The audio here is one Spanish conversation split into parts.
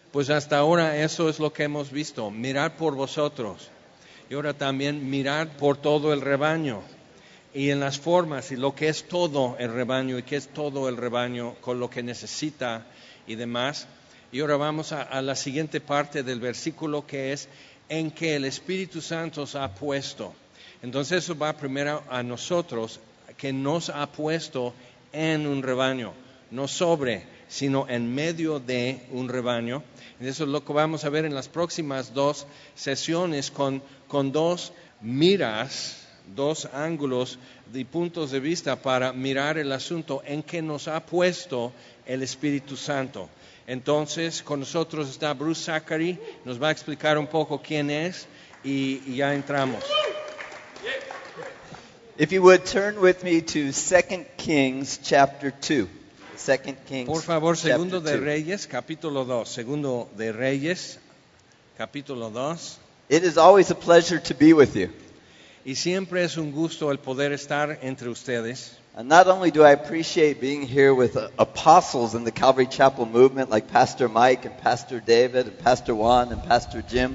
pues hasta ahora eso es lo que hemos visto, mirar por vosotros y ahora también mirar por todo el rebaño y en las formas y lo que es todo el rebaño y qué es todo el rebaño con lo que necesita y demás. Y ahora vamos a la siguiente parte del versículo que es en que el Espíritu Santo os ha puesto. Entonces eso va primero a nosotros, que nos ha puesto en un rebaño, no sobre, sino en medio de un rebaño. Y eso es lo que vamos a ver en las próximas 2 sesiones con 2 miras, 2 ángulos y puntos de vista para mirar el asunto en que nos ha puesto el Espíritu Santo. Entonces, con nosotros está Bruce Zachary, nos va a explicar un poco quién es y ya entramos. If you would turn with me to 2 Kings chapter 2. 2 Kings Por favor, Segundo chapter de 2. Reyes, capítulo 2. Segundo de Reyes, capítulo 2. It is always a pleasure to be with you. Y siempre es un gusto el poder estar entre ustedes. And not only do I appreciate being here with apostles in the Calvary Chapel movement like Pastor Mike and Pastor David and Pastor Juan and Pastor Jim.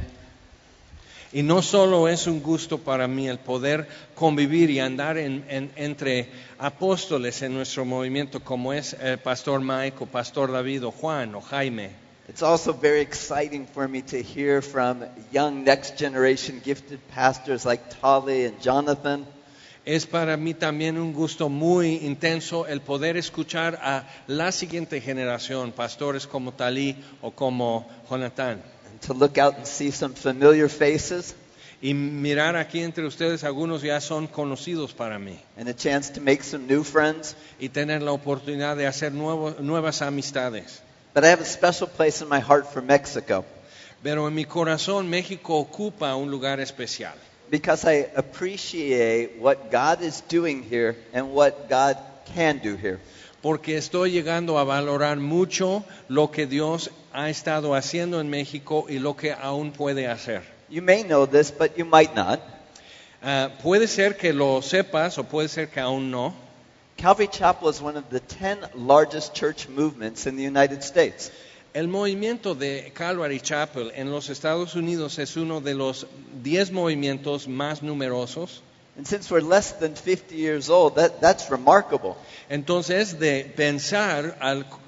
Y no solo es un gusto para mí el poder convivir y andar entre apóstoles en nuestro movimiento como es el Pastor Mike o Pastor David o Juan o Jaime. It's also very exciting for me to hear from young next generation gifted pastors like Tali and Jonathan. Es para mí también un gusto muy intenso el poder escuchar a la siguiente generación, pastores como Talí o como Jonathan. And to look out and see some familiar faces. Y mirar aquí entre ustedes, algunos ya son conocidos para mí. And a chance to make some new friends. Y tener la oportunidad de hacer nuevas amistades. But I have a special place in my heart for Mexico. Pero en mi corazón México ocupa un lugar especial. Because I appreciate what God is doing here and what God can do here. Porque estoy llegando a valorar mucho lo que Dios ha estado haciendo en México y lo que aún puede hacer. You may know this, but you might not. Puede ser que lo sepas o puede ser que aún no. Calvary Chapel is one of the 10 largest church movements in the United States. El movimiento de Calvary Chapel en los Estados Unidos es uno de los 10 movimientos más numerosos. And since we're less than 50 years old, that's remarkable. Entonces, de pensar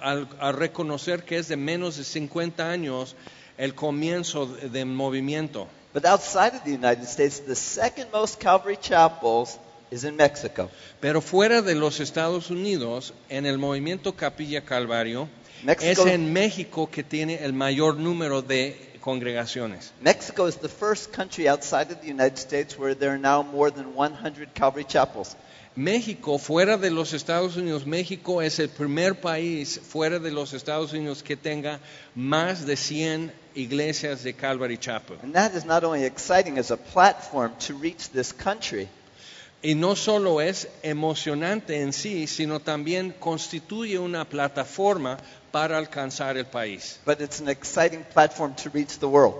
al reconocer que es de menos de 50 años el comienzo del movimiento. But outside of the United States, the second most Calvary Chapels is in Mexico. Pero fuera de los Estados Unidos, en el movimiento Capilla Calvario, Mexico, es en México que tiene el mayor número de congregaciones. Mexico is the first country outside of the United States where there are now more than 100 Calvary Chapels. México, fuera de los Estados Unidos, México es el primer país fuera de los Estados Unidos que tenga más de 100 iglesias de Calvary Chapel. And that is not only exciting as a platform to reach this country, Y no solo es emocionante en sí, sino también constituye una plataforma para alcanzar el país. but it's an exciting platform to reach the world.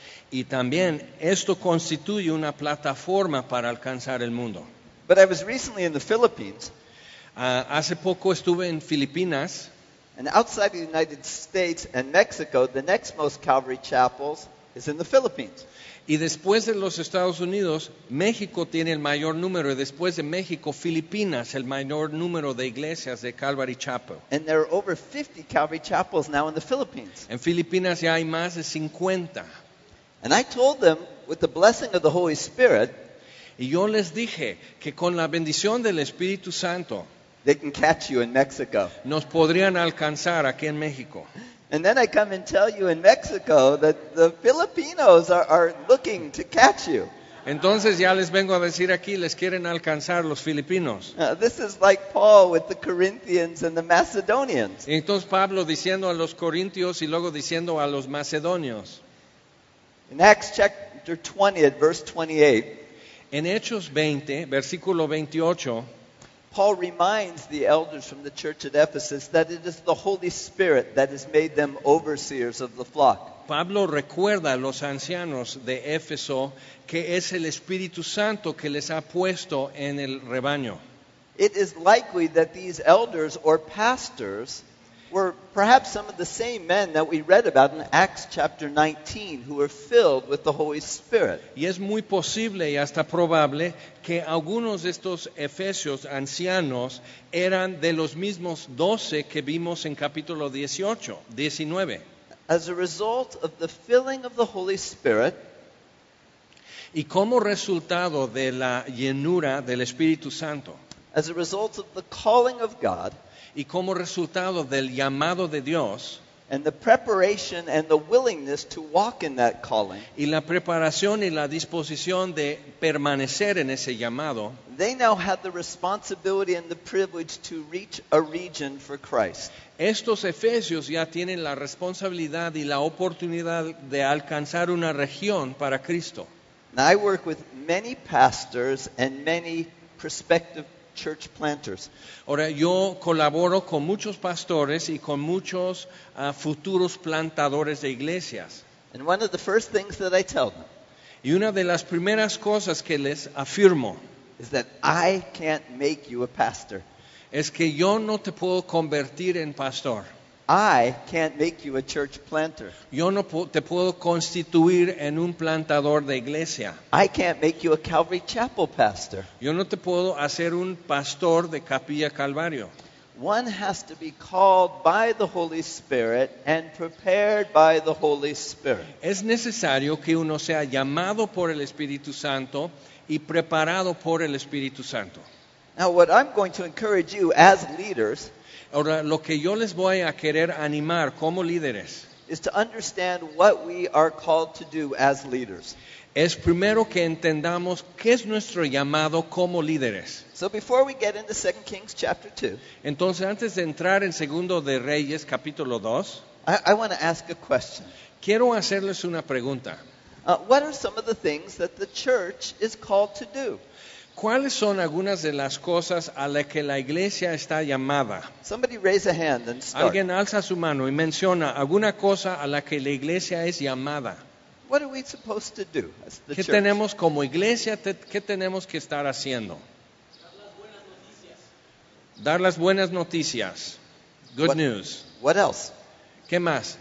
Y también esto constituye una plataforma para alcanzar el mundo. But I was recently in the Philippines, Hace poco estuve en Filipinas and outside the United States and Mexico, the next most Calvary Chapels is in the Philippines. y después de los Estados Unidos, México tiene el mayor número y después de México, Filipinas, el mayor número de iglesias de Calvary Chapel. And there are over 50 Calvary Chapels now in the Philippines. En Filipinas ya hay más de 50. And I told them, with the blessing of the Holy Spirit, Y yo les dije que con la bendición del Espíritu Santo they can catch you in Mexico. nos podrían alcanzar aquí en México. And then I come and tell you in Mexico that the Filipinos are looking to catch you. Entonces ya les vengo a decir aquí, les quieren alcanzar los filipinos. This is like Paul with the Corinthians and the Macedonians. Y entonces Pablo diciendo a los corintios y luego diciendo a los macedonios. In Acts chapter 20 at verse 28, En Hechos 20, versículo 28, Paul reminds the elders from the church at Ephesus that it is the Holy Spirit that has made them overseers of the flock. Pablo recuerda a los ancianos de Éfeso que es el Espíritu Santo que les ha puesto en el rebaño. It is likely that these elders or pastors were perhaps some of the same men that we read about in Acts chapter 19 who were filled with the Holy Spirit. Y es muy posible y hasta probable que algunos de estos efesios ancianos eran de los mismos 12 que vimos en capítulo 19. As a result of the filling of the Holy Spirit, Y como resultado de la llenura del Espíritu Santo, as a result of the calling of God, y como resultado del llamado de Dios, and the preparation and the willingness to walk in that calling, y la preparación y la disposición de permanecer en ese llamado, they now have the responsibility and the privilege to reach a region for Christ. estos efesios ya tienen la responsabilidad y la oportunidad de alcanzar una región para Cristo. Now, I work with many pastors and many prospective church planters. Ahora, yo colaboro con muchos pastores y con muchos futuros plantadores de iglesias. And one of the first things that I tell them Y una de las primeras cosas que les afirmo is that I can't make you a pastor. es que yo no te puedo convertir en pastor. I can't make you a church planter. Yo no te puedo constituir en un plantador de iglesia. I can't make you a Calvary Chapel pastor. Yo no te puedo hacer un pastor de Capilla Calvario. One has to be called by the Holy Spirit and prepared by the Holy Spirit. Es necesario que uno sea llamado por el Espíritu Santo y preparado por el Espíritu Santo. Now, what I'm going to encourage you as leaders Ahora, lo que yo les voy a querer animar como líderes is to understand what we are called to do as leaders. es primero que entendamos qué es nuestro llamado como líderes. So before we get into 2 Kings chapter 2, Entonces, antes de entrar en Segundo de Reyes, capítulo 2, I want to ask a question. quiero hacerles una pregunta. What are some of the things that the church is called to do? ¿Cuáles son algunas de las cosas a las que la iglesia está llamada? Somebody raise a hand and start. Alguien alza su mano y menciona alguna cosa a la que la iglesia es llamada. What are we supposed to do as the ¿Qué church? tenemos como iglesia? ¿Qué tenemos que estar haciendo? Dar las buenas noticias. Good What- news. What else? ¿Qué más?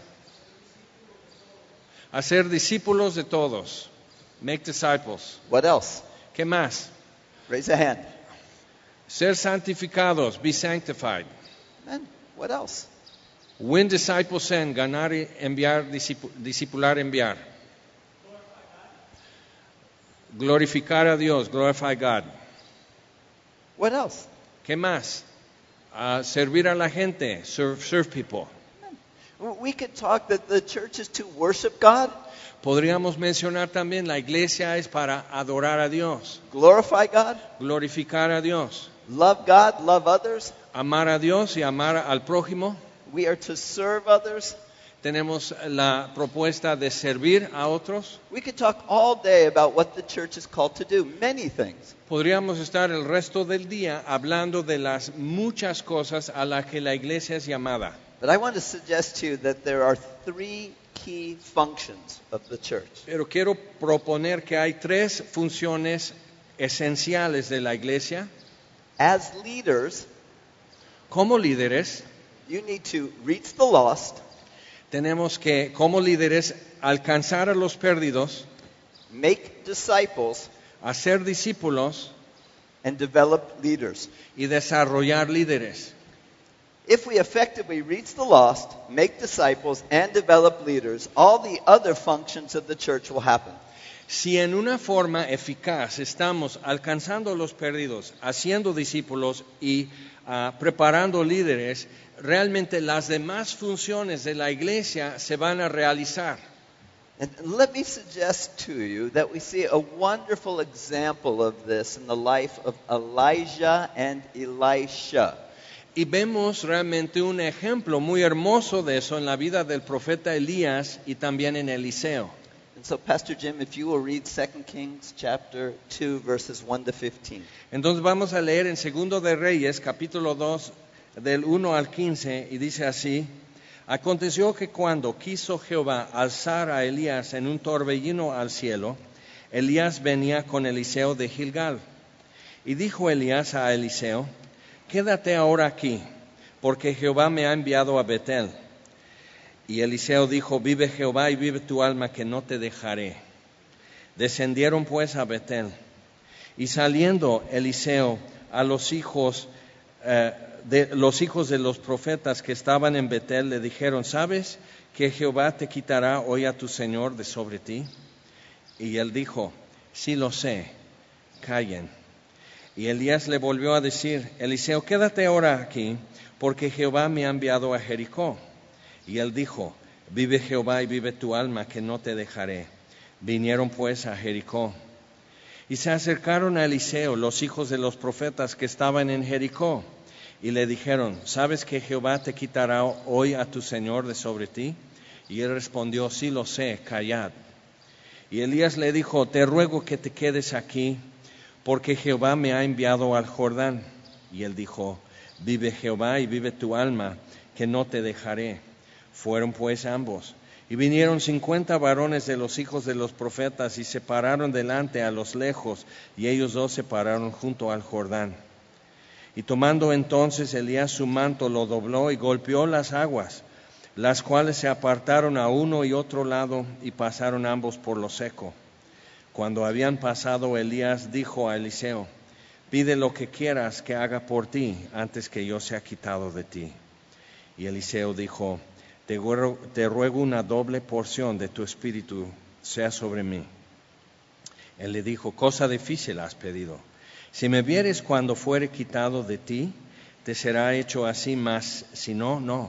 Hacer discípulos de todos. Make disciples. What else? ¿Qué más? Raise a hand. Ser santificados. Be sanctified. Amen. What else? Win disciples send. Ganar y enviar. Discipular, enviar. Glorificar a Dios. Glorify God. What else? ¿Qué más? Servir a la gente. Serve people. We could talk that the church is to worship God, Podríamos mencionar también la iglesia es para adorar a Dios, glorify God, glorificar a Dios, love God, love others. amar a Dios y amar al prójimo. We are to serve others. Tenemos la propuesta de servir a otros. We could talk all day about what the church is called to do, many things. Podríamos estar el resto del día hablando de las muchas cosas a las que la iglesia es llamada. But I want to suggest to you that there are three key functions of the church. Pero quiero proponer que hay tres funciones esenciales de la iglesia. As leaders, Como líderes, you need to reach the lost, tenemos que, como líderes, alcanzar a los perdidos, make disciples, hacer discípulos and develop leaders. y desarrollar líderes. If we effectively reach the lost, make disciples, and develop leaders, all the other functions of the church will happen. Si en una forma eficaz estamos alcanzando a los perdidos, haciendo discípulos y preparando líderes, realmente las demás funciones de la iglesia se van a realizar. And let me suggest to you that we see a wonderful example of this in the life of Elijah and Elisha. Y vemos realmente un ejemplo muy hermoso de eso en la vida del profeta Elías y también en Eliseo. And so, Pastor Jim, if you will read 2 Kings chapter 2, verses 1 to 15. Entonces vamos a leer en Segundo de Reyes, capítulo 2, del 1 al 15, y dice así: Aconteció que cuando quiso Jehová alzar a Elías en un torbellino al cielo, Elías venía con Eliseo de Gilgal. Y dijo Elías a Eliseo: Quédate ahora aquí, porque Jehová me ha enviado a Betel. Y Eliseo dijo, vive Jehová y vive tu alma, que no te dejaré. Descendieron pues a Betel. Y saliendo Eliseo a los hijos de los profetas que estaban en Betel, le dijeron, ¿sabes que Jehová te quitará hoy a tu señor de sobre ti? Y él dijo, sí lo sé, callen. Y Elías le volvió a decir, Eliseo, quédate ahora aquí, porque Jehová me ha enviado a Jericó. Y él dijo, vive Jehová y vive tu alma, que no te dejaré. Vinieron pues a Jericó. Y se acercaron a Eliseo los hijos de los profetas que estaban en Jericó, y le dijeron, ¿sabes que Jehová te quitará hoy a tu señor de sobre ti? Y él respondió, sí lo sé, callad. Y Elías le dijo, te ruego que te quedes aquí, porque Jehová me ha enviado al Jordán. Y él dijo, vive Jehová y vive tu alma, que no te dejaré. Fueron pues ambos. Y vinieron 50 varones de los hijos de los profetas y se pararon delante a los lejos, y ellos dos se pararon junto al Jordán. Y tomando entonces Elías su manto, lo dobló y golpeó las aguas, las cuales se apartaron a uno y otro lado, y pasaron ambos por lo seco. Cuando habían pasado, Elías dijo a Eliseo, pide lo que quieras que haga por ti, antes que yo sea quitado de ti. Y Eliseo dijo, te ruego una doble porción de tu espíritu sea sobre mí. Él le dijo, cosa difícil has pedido. Si me vieres cuando fuere quitado de ti, te será hecho así, mas si no, no.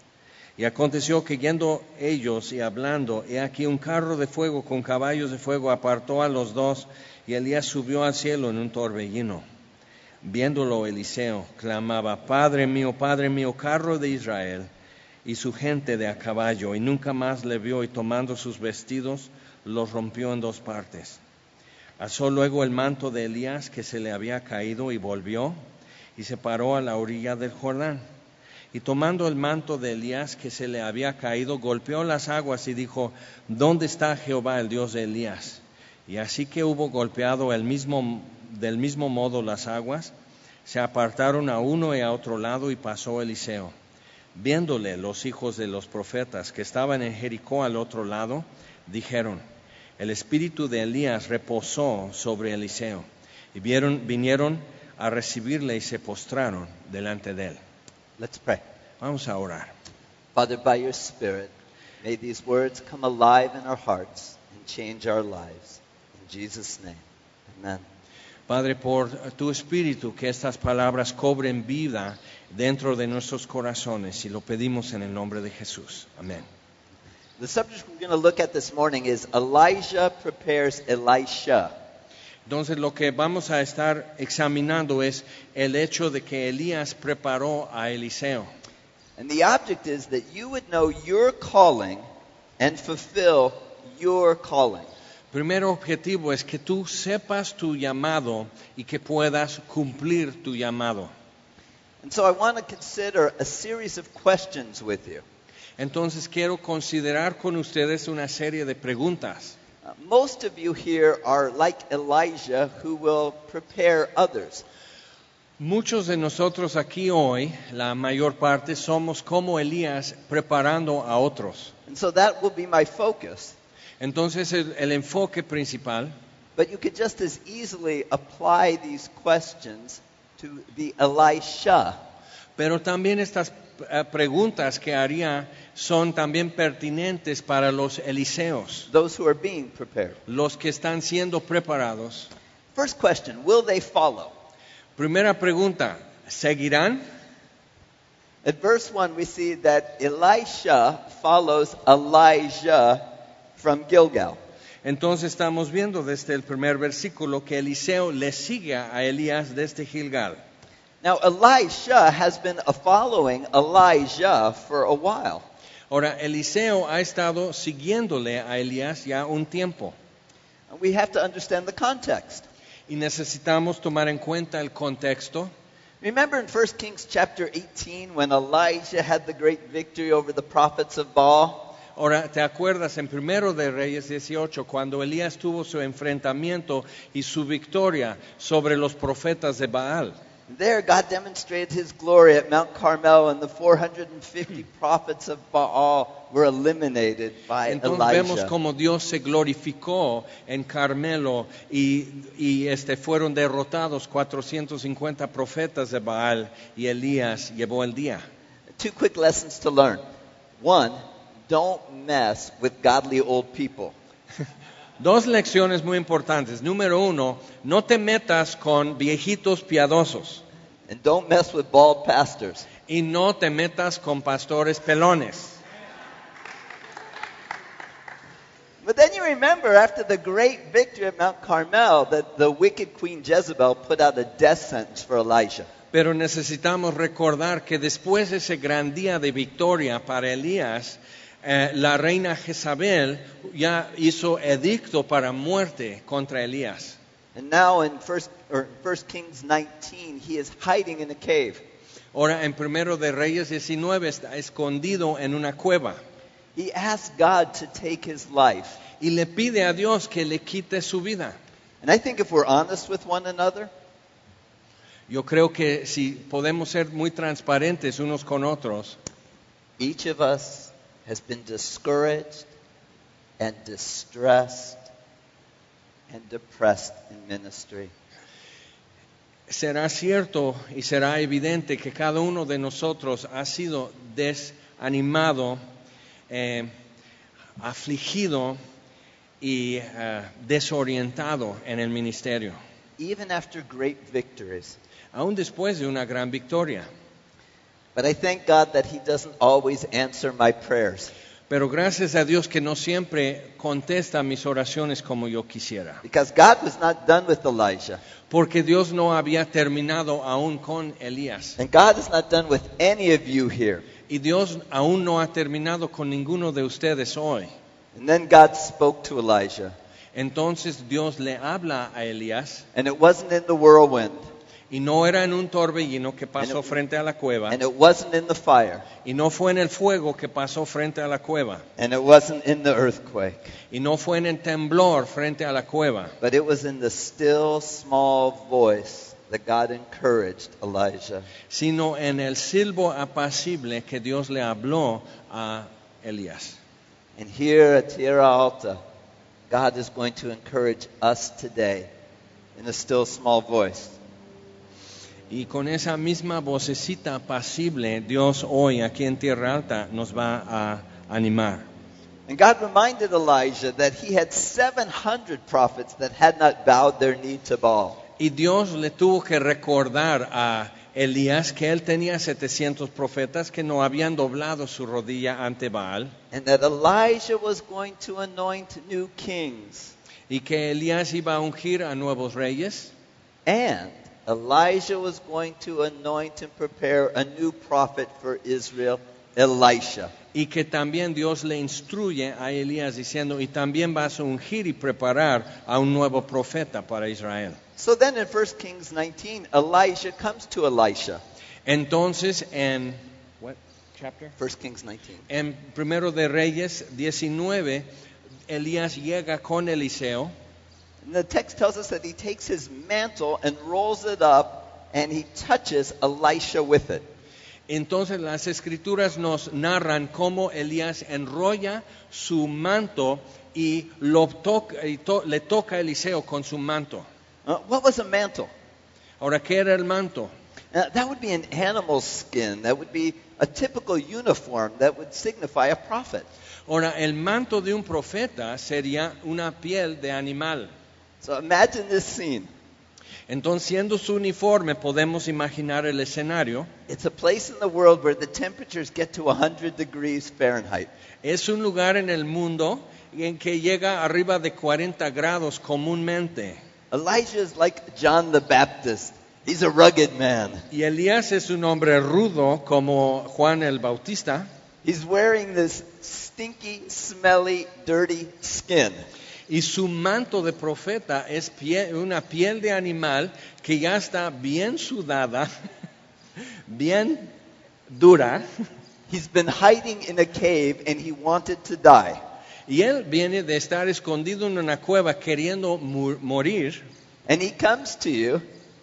Y aconteció que yendo ellos y hablando, he aquí un carro de fuego con caballos de fuego apartó a los dos, y Elías subió al cielo en un torbellino. Viéndolo Eliseo, clamaba, Padre mío, carro de Israel, y su gente de a caballo, y nunca más le vio, y tomando sus vestidos, los rompió en dos partes. Alzó luego el manto de Elías que se le había caído, y volvió, y se paró a la orilla del Jordán. Y tomando el manto de Elías que se le había caído, golpeó las aguas, y dijo, ¿dónde está Jehová, el Dios de Elías? Y así que hubo golpeado del mismo modo las aguas, se apartaron a uno y a otro lado, y pasó Eliseo. Viéndole los hijos de los profetas que estaban en Jericó al otro lado, dijeron, el espíritu de Elías reposó sobre Eliseo. Y vinieron a recibirle y se postraron delante de él. Let's pray. Vamos a orar. Father, by your Spirit, may these words come alive in our hearts and change our lives. In Jesus' name, amen. Padre, por tu espíritu, que estas palabras cobren vida dentro de nuestros corazones, y lo pedimos en el nombre de Jesús. Amén. The subject we're going to look at this morning is Elijah prepares Elisha. Entonces lo que vamos a estar examinando es el hecho de que Elías preparó a Eliseo. And the object is that you would know your calling and fulfill your calling. Primer objetivo es que tú sepas tu llamado y que puedas cumplir tu llamado. And so I want to consider a series of questions with you. Entonces quiero considerar con ustedes una serie de preguntas. Most of you here are like Elijah, who will prepare others. Muchos de nosotros aquí hoy, la mayor parte, somos como Elías preparando a otros. And so that will be my focus. Entonces el enfoque principal, But you could just as easily apply these questions to the Elisha. pero también estas preguntas que haría son también pertinentes para los Eliseos, Those who are being prepared. los que están siendo preparados. First question, will they follow? Primera pregunta, ¿seguirán? At verse 1 we see that Elisha follows Elijah from Gilgal. Entonces estamos viendo desde el primer versículo que Eliseo le sigue a Elías desde Gilgal. Now Elisha has been following Elijah for a while. Ahora, Eliseo ha estado siguiéndole a Elías ya un tiempo. We have to understand the context. Y necesitamos tomar en cuenta el contexto. Remember in 1 Kings chapter 18 when Elijah had the great victory over the prophets of Baal? Ahora, ¿te acuerdas en 1 de Reyes 18 cuando Elías tuvo su enfrentamiento y su victoria sobre los profetas de Baal? There, God demonstrated his glory at Mount Carmel, and the 450 prophets of Baal were eliminated by Entonces vemos Elijah. como Dios se glorificó en Carmelo y fueron derrotados 450 profetas de Baal y Elías llevó el día. Two quick lessons to learn. One, don't mess with godly old people. Dos lecciones muy importantes. Número uno, no te metas con viejitos piadosos And don't mess with bald pastors. y no te metas con pastores pelones. But then you remember, after the great victory at Mount Carmel, that the wicked Queen Jezebel put out a death sentence for Elijah. Pero necesitamos recordar que después de ese gran día de victoria para Elías, la reina Jezabel ya hizo edicto para muerte contra Elías. And now in 1 Kings 19, he is hiding in a cave. Ahora en Primero de Reyes 19 está escondido en una cueva He asks God to take his life. y le pide a Dios que le quite su vida. And I think if we're honest with one another, Yo creo que si podemos ser muy transparentes unos con otros, each of us has been discouraged and distressed and depressed in ministry. será cierto y será evidente que cada uno de nosotros ha sido desanimado, afligido y desorientado en el ministerio, Even after great victories. aún después de una gran victoria. But I thank God that he doesn't always answer my prayers. Pero gracias a Dios que no siempre contesta mis oraciones como yo quisiera. Because God was not done with Elijah. Porque Dios no había terminado aún con Elías. And God is not done with any of you here. Y Dios aún no ha terminado con ninguno de ustedes hoy. And then God spoke to Elijah. Entonces Dios le habla a Elías. And it wasn't in the whirlwind. Y no era en un torbellino que pasó frente a la cueva. And it wasn't in the fire. Y no fue en el fuego que pasó frente a la cueva. And it wasn't in the earthquake. Y no fue en el temblor frente a la cueva. But it was in the still small voice that God encouraged Elijah. Sino en el silbo apacible que Dios le habló a Elías. And here at Tierra Alta, God is going to encourage us today in a still small voice. Y con esa misma vocecita apacible, Dios hoy aquí en Tierra Alta nos va a animar. And God reminded Elijah that he had 700 prophets that had not bowed their knee to Baal. Y Dios le tuvo que recordar a Elías que él tenía 700 profetas que no habían doblado su rodilla ante Baal. And that Elijah was going to anoint new kings. Y que Elías iba a ungir a nuevos reyes. And Elijah was going to anoint and prepare a new prophet for Israel, Elisha. Y que también Dios le instruye a Elías diciendo, y también vas a ungir y preparar a un nuevo profeta para Israel. So then in 1 Kings 19, Elijah comes to Elisha. Entonces en what chapter? 1 Kings 19. En Primero de Reyes 19, Elías llega con Eliseo. And the text tells us that he takes his mantle and rolls it up and he touches Elisha with it. Entonces las escrituras nos narran cómo Elías enrolla su manto y le toca a Eliseo con su manto. What was a mantle? Ahora, ¿qué era el manto? That would be an animal skin. That would be a typical uniform that would signify a prophet. Ahora, el manto de un profeta sería una piel de animal. So imagine this scene. Entonces, siendo su uniforme, podemos imaginar el escenario. It's a place in the world where the temperatures get to 100 degrees Fahrenheit. Es un lugar en el mundo en que llega arriba de 40 grados comúnmente. Elijah is like John the Baptist. He's a rugged man. Y Elías es un hombre rudo como Juan el Bautista. He's wearing this stinky, smelly, dirty skin. Y su manto de profeta es una piel de animal que ya está bien sudada, bien dura. He's been hiding in a cave and he wanted to die. Y él viene de estar escondido en una cueva queriendo morir. And he comes to you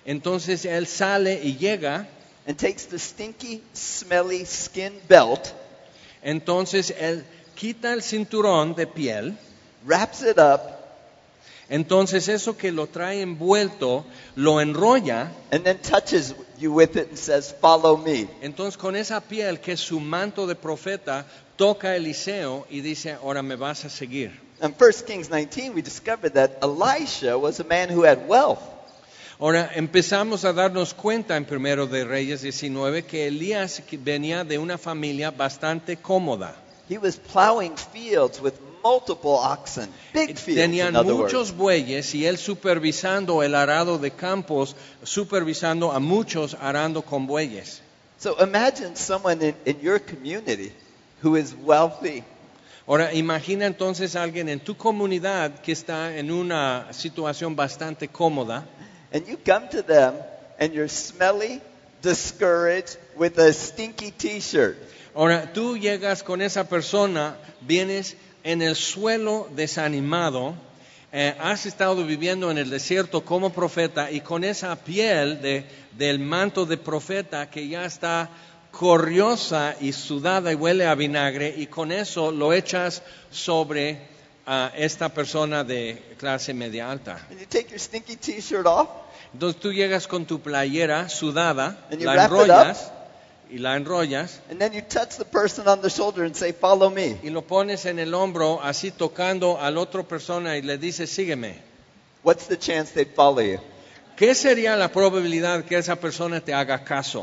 Entonces él sale y llega. and takes the stinky, smelly skin belt, Entonces él quita el cinturón de piel. wraps it up, Entonces eso que lo trae envuelto lo enrolla. and then touches you with it and says, "Follow me." Entonces con esa piel que es su manto de profeta toca a Eliseo y dice, ahora me vas a seguir. In 1 Kings 19, we discovered that Elisha was a man who had wealth. Ahora empezamos a darnos cuenta en Primero de Reyes 19 que Elías venía de una familia bastante cómoda. He was plowing fields with multiple oxen, big fields, Tenían in other muchos words. bueyes y él supervisando el arado de campos, supervisando a muchos arando con bueyes. So imagine someone in your community who is wealthy. Ahora imagina entonces a alguien en tu comunidad que está en una situación bastante cómoda. And you come to them, and you're smelly, discouraged, with a stinky T-shirt. Ahora tú llegas con esa persona, vienes en el suelo desanimado, has estado viviendo en el desierto como profeta y con esa piel del manto de profeta que ya está corriosa y sudada y huele a vinagre, y con eso lo echas sobre esta persona de clase media alta. And you take your stinky T-shirt off, Entonces tú llegas con tu playera sudada, And you la wrap it enrollas y la enrollas and then you touch the person on the shoulder and say, "Follow me." y lo pones en el hombro así tocando a la otra persona y le dices sígueme. What's the chance they'd follow you? ¿Qué sería la probabilidad que esa persona te haga caso?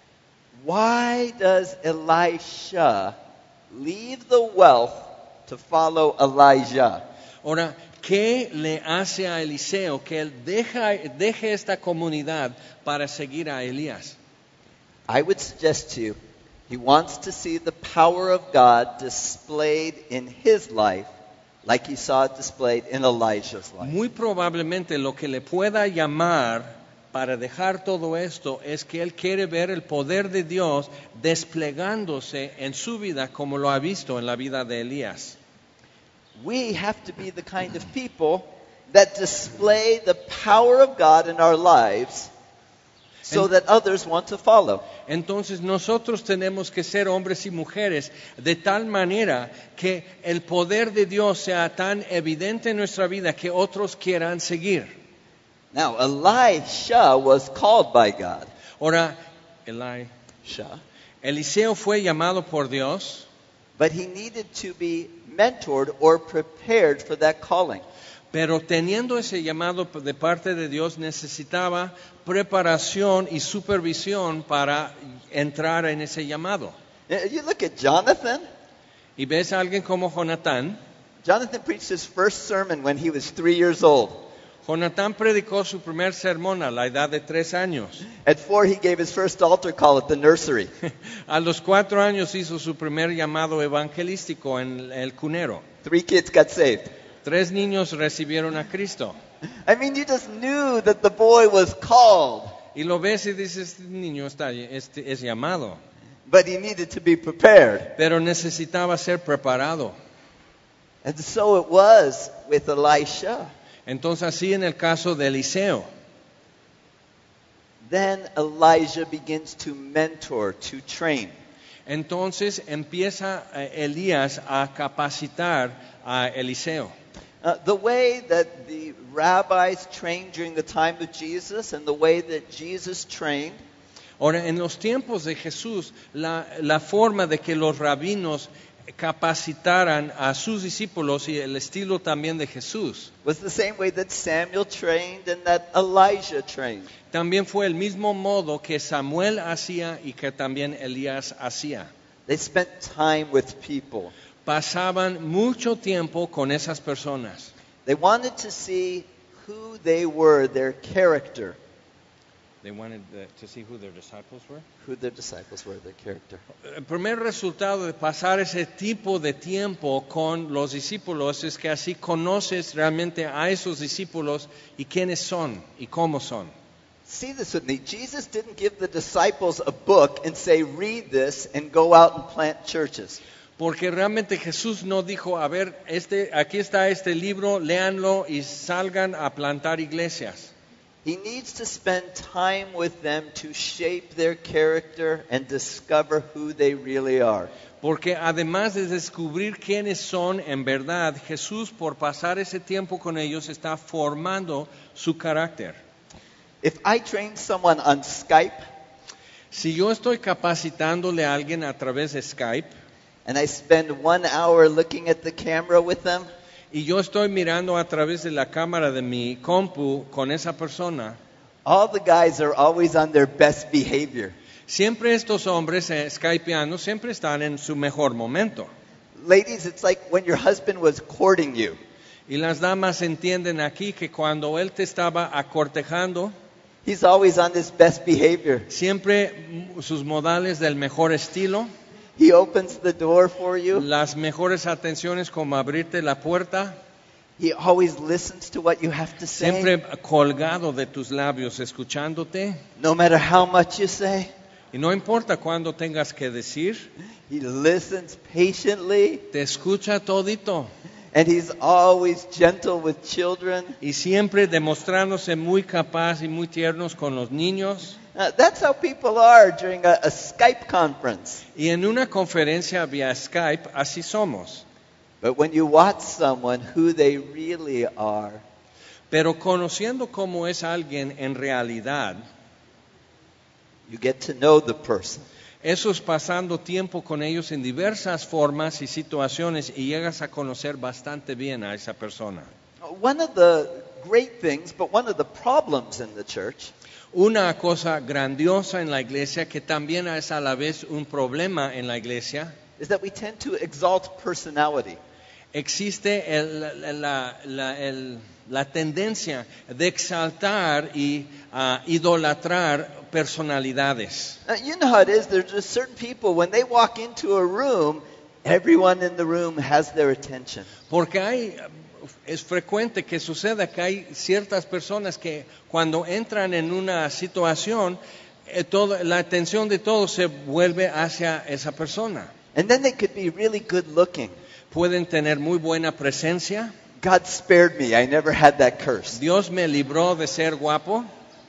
Why does Elisha leave the wealth to follow Elijah? Ahora, ¿qué le hace a Eliseo que él deje esta comunidad para seguir a Elías? I would suggest to you, he wants to see the power of God displayed in his life like he saw it displayed in Elijah's life. Muy probablemente lo que le pueda llamar para dejar todo esto es que él quiere ver el poder de Dios desplegándose en su vida como lo ha visto en la vida de Elías. We have to be the kind of people that display the power of God in our lives so that others want to follow. Entonces nosotros tenemos que ser hombres y mujeres de tal manera que el poder de Dios sea tan evidente en nuestra vida que otros quieran seguir. Now, Elisha was called by God. Ahora, Eliseo fue llamado por Dios, But he needed to be mentored or prepared for that calling. pero teniendo ese llamado de parte de Dios necesitaba preparación y supervisión para entrar en ese llamado. You look at Jonathan. Y ves a alguien como Jonatán. Jonathan preached his first sermon when he was 3 years old. Jonatán predicó su primer sermón a la edad de 3 años. At 4, he gave his first altar call at the nursery. A los 4 años hizo su primer llamado evangelístico en el cunero. 3 kids got saved. 3 niños recibieron a Cristo. I mean, you just knew that the boy was called, Y lo ves y dices, este niño es llamado. but he needed to be prepared. Pero necesitaba ser preparado. And so it was with Elisha. Entonces así en el caso de Eliseo. Then Elijah begins to mentor, to train. Entonces empieza Elías a capacitar a Eliseo. The way that the rabbis trained during the time of Jesus and the way that Jesus trained Ahora, en los tiempos de Jesús, la forma de que los rabinos capacitaran a sus discípulos y el estilo también de Jesús, was the same way that Samuel trained and that Elijah trained. también fue el mismo modo que Samuel hacía y que también Elías hacía. They spent time with people. Pasaban mucho tiempo con esas personas. They wanted to see who they were, their character. They wanted to see who their disciples were. Who their disciples were, their character. El primer resultado de pasar ese tipo de tiempo con los discípulos es que así conoces realmente a esos discípulos y quiénes son y cómo son. See this with me. Jesus didn't give the disciples a book and say, read this and go out and plant churches. Porque realmente Jesús no dijo, a ver, aquí está este libro, léanlo y salgan a plantar iglesias. He needs to spend time with them to shape their character and discover who they really are. Porque además de descubrir quiénes son en verdad, Jesús, por pasar ese tiempo con ellos, está formando su carácter. If I train someone on Skype Si yo estoy capacitándole a alguien a través de Skype and I spend 1 hour looking at the camera with them, y yo estoy mirando a través de la cámara de mi compu con esa persona, all the guys are always on their best behavior. siempre estos hombres skypeanos siempre están en su mejor momento. Ladies, it's like when your husband was courting you. Y las damas entienden aquí que cuando él te estaba acortejando, He's always on his best behavior. siempre sus modales del mejor estilo, He opens the door for you. las mejores atenciones como abrirte la puerta, He always listens to what you have to say. siempre colgado de tus labios escuchándote. No matter how much you say, Y no importa cuándo tengas que decir, he listens patiently. te escucha todito. And he's always gentle with children. Y siempre demostrándose muy capaz y muy tiernos con los niños. That's how people are during a Skype conference. Y en una conferencia vía Skype, así somos. But when you watch someone who they really are, Pero conociendo cómo es alguien en realidad, you get to know the person. eso es pasando tiempo con ellos en diversas formas y situaciones y llegas a conocer bastante bien a esa persona. One of the great things, but one of the problems in the church, Una cosa grandiosa en la iglesia que también es a la vez un problema en la iglesia, is that we tend to exalt personality. existe la tendencia de exaltar y idolatrar personalidades. You know how it is, there's just certain people, when they walk into a room, everyone in the room has their attention. Porque es frecuente que suceda que hay ciertas personas que cuando entran en una situación, la atención de todos se vuelve hacia esa persona. And then they could be really good looking. Pueden tener muy buena presencia. God spared me, I never had that curse. Dios me libró de ser guapo.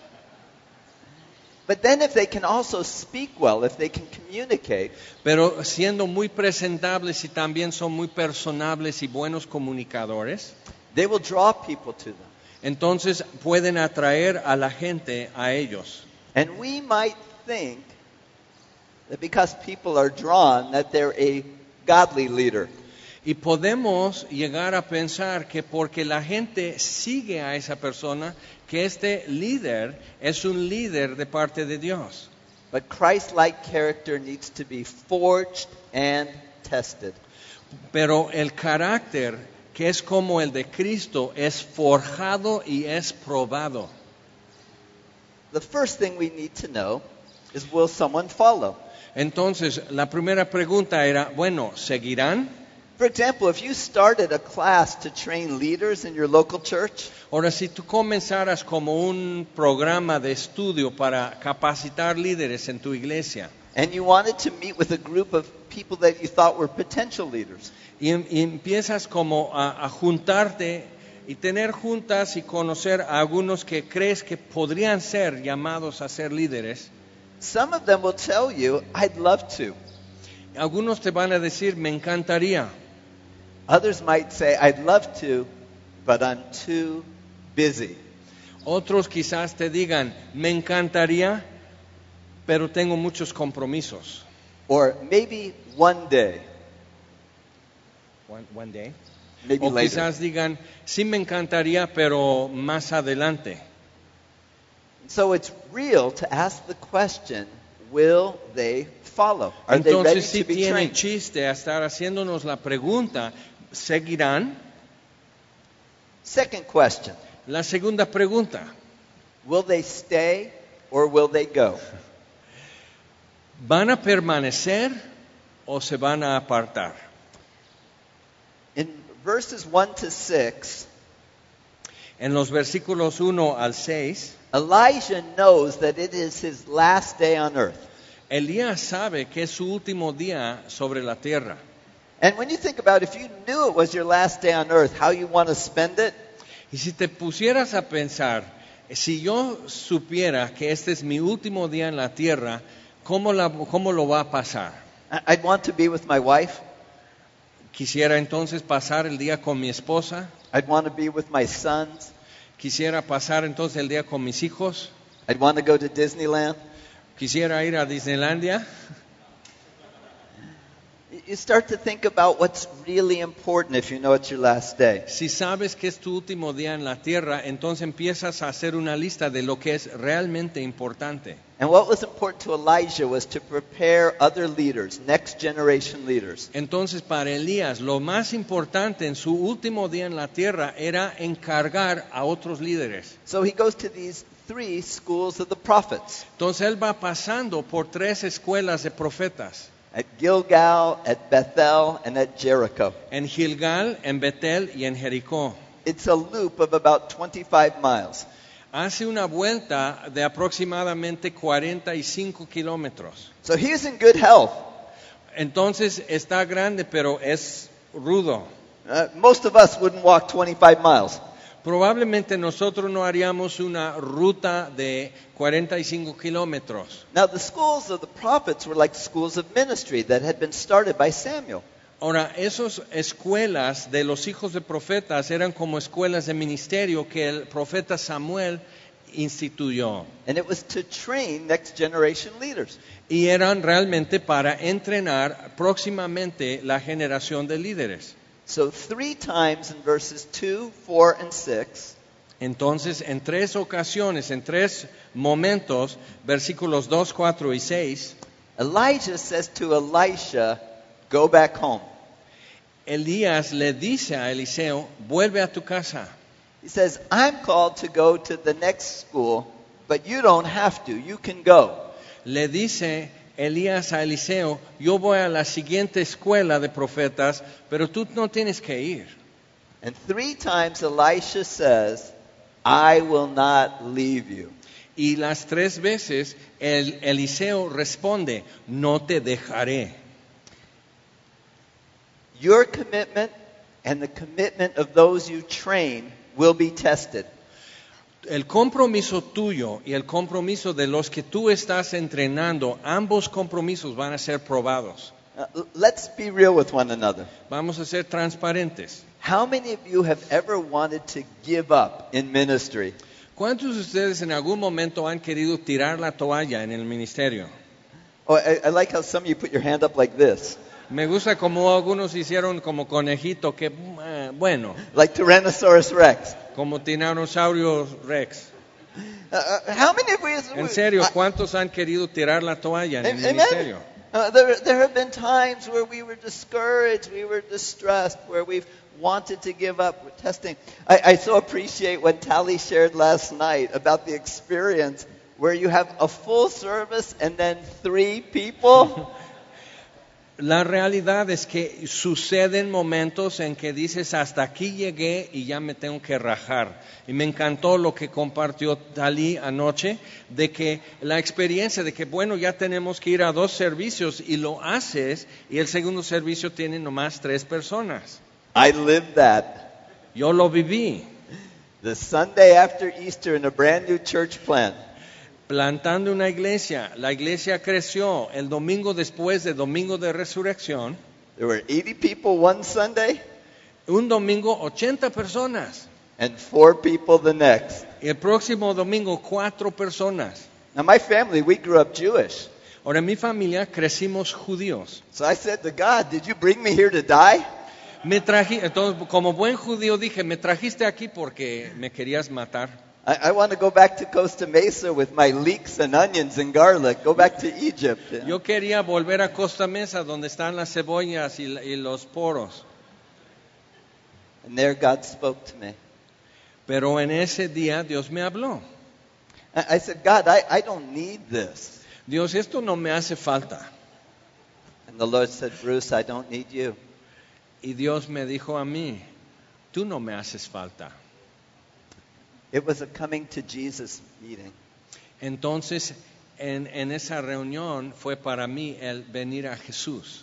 But then if they can also speak well, if they can communicate, Pero siendo muy presentables y también son muy personables y buenos comunicadores, they will draw people to them. entonces pueden atraer a la gente a ellos. And we might think that because people are drawn, that they're a godly leader. Y podemos llegar a pensar que porque la gente sigue a esa persona, que este líder es un líder de parte de Dios. But Christ-like character needs to be forged and tested. Pero el carácter, que es como el de Cristo, es forjado y es probado. The first thing we need to know is, will someone follow? Entonces, la primera pregunta era, bueno, ¿seguirán? For example, if you started a class to train leaders in your local church, Ahora, si tú comenzaras como un programa de estudio para capacitar líderes en tu iglesia and you wanted to meet with a group of people that you thought were potential leaders, y empiezas como a juntarte y tener juntas y conocer a algunos que crees que podrían ser llamados a ser líderes, some of them will tell you, I'd love to. algunos te van a decir, me encantaría. Others might say, I'd love to, but I'm too busy. Otros quizás te digan, me encantaría, pero tengo muchos compromisos. Or maybe one day, One day. maybe O later. quizás digan, sí me encantaría, pero más adelante. So it's real to ask the question, will they follow? Are they ready Entonces sí to be tiene trained? chiste a estar haciéndonos la pregunta, ¿seguirán? Second question, La segunda pregunta, will they stay or will they go? ¿van a permanecer o se van a apartar? In verses 1 to 6, En los versículos 1 al 6, Elijah knows that it is his last day on earth. Elías sabe que es su último día sobre la tierra. And when you think about if you knew it was your last day on earth, how you want to spend it, Y si te pusieras a pensar, Si yo supiera que este es mi último día en la tierra, ¿cómo lo va a pasar? I'd want to be with my wife. Quisiera entonces pasar el día con mi esposa. I'd want to be with my sons. Quisiera pasar entonces el día con mis hijos. I'd want to go to Disneyland. Quisiera ir a Disneylandia. You start to think about what's really important if you know it's your last day. Si sabes que es tu último día en la tierra, entonces empiezas a hacer una lista de lo que es realmente importante. And what was important to Elijah was to prepare other leaders, next generation leaders. Entonces para Elías lo más importante en su último día en la tierra era encargar a otros líderes. So he goes to these 3 schools of the prophets. Entonces él va pasando por 3 escuelas de profetas. At Gilgal, at Bethel, and at Jericho. En Gilgal, en Betel y en Jericó. It's a loop of about 25 miles. Hace una vuelta de aproximadamente 45 kilómetros. So he's in good health. Entonces está grande, pero es rudo. Most of us wouldn't walk 25 miles. Probablemente nosotros no haríamos una ruta de 45 kilómetros. Now, the schools of the prophets were like schools of ministry that had been started by Samuel. Ahora, esas escuelas de los hijos de profetas eran como escuelas de ministerio que el profeta Samuel instituyó. And it was to train next generation leaders. Y eran realmente para entrenar próximamente la generación de líderes. So 3 times in verses 2, 4, and 6, Entonces, en 3 ocasiones, en 3 momentos, versículos 2, 4 y 6, Elijah says to Elisha, go back home. Elías le dice a Eliseo, vuelve a tu casa. He says, I'm called to go to the next school, but you don't have to. You can go. Le dice Elías a Eliseo, yo voy a la siguiente escuela de profetas, pero tú no tienes que ir. And 3 times Elisha says, I will not leave you. Y las 3 veces Eliseo responde, no te dejaré. Your commitment and the commitment of those you train will be tested. El compromiso tuyo y el compromiso de los que tú estás entrenando, ambos compromisos van a ser probados. Let's be real with one another. Vamos a ser transparentes. How many of you have ever wanted to give up in ministry? ¿Cuántos de ustedes en algún momento han querido tirar la toalla en el ministerio? Oh, I like how some of you put your hand up like this. Me gusta como algunos hicieron como conejito, que bueno, Like Tyrannosaurus Rex. como Tiranosaurio Rex. How many of we... En serio, ¿cuántos han querido tirar la toalla en el Amen. ministerio? There have been times where we were discouraged, we were distressed, where we've wanted to give up with testing. I so appreciate what Tally shared last night about the experience where you have a full service and then 3 people. La realidad es que suceden momentos en que dices, hasta aquí llegué y ya me tengo que rajar. Y me encantó lo que compartió Tali anoche, de que la experiencia de que, bueno, ya tenemos que ir a 2 servicios y lo haces, y el segundo servicio tiene nomás 3 personas. I lived that. Yo lo viví, The Sunday after Easter in a brand new church plant. plantando una iglesia. La iglesia creció el domingo después de Domingo de Resurrección. There were 80 people one Sunday Un domingo, 80 personas. and 4 people the next. Y el próximo domingo, 4 personas. Now my family, we grew up Jewish. Ahora, en mi familia crecimos judíos. So I said to God, did you bring me here to die? Entonces, como buen judío dije, me trajiste aquí porque me querías matar. I want to go back to Costa Mesa with my leeks and onions and garlic. Go back to Egypt. Yo quería volver a Costa Mesa, donde están las cebollas y los poros. And there God spoke to me. Pero en ese día Dios me habló. I said, God, I don't need this. Dios, esto no me hace falta. And the Lord said, Bruce, I don't need you. Y Dios me dijo a mí, tú no me haces falta. It was a coming to Jesus meeting. Entonces, en esa reunión fue para mí el venir a Jesús.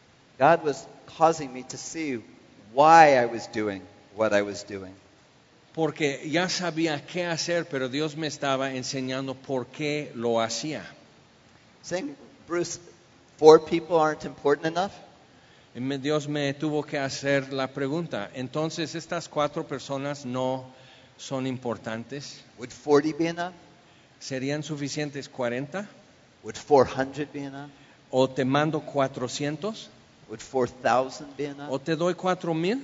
God was causing me to see why I was doing what I was doing. porque ya sabía qué hacer, pero Dios me estaba enseñando por qué lo hacía. Saying, Bruce, 4 people aren't important enough? Dios me tuvo que hacer la pregunta, entonces estas 4 personas no son importantes. Would 40 be enough? ¿Serían suficientes 40? Would 400 be enough? ¿O te mando 400? Would 4,000 be enough? ¿O te doy 4,000?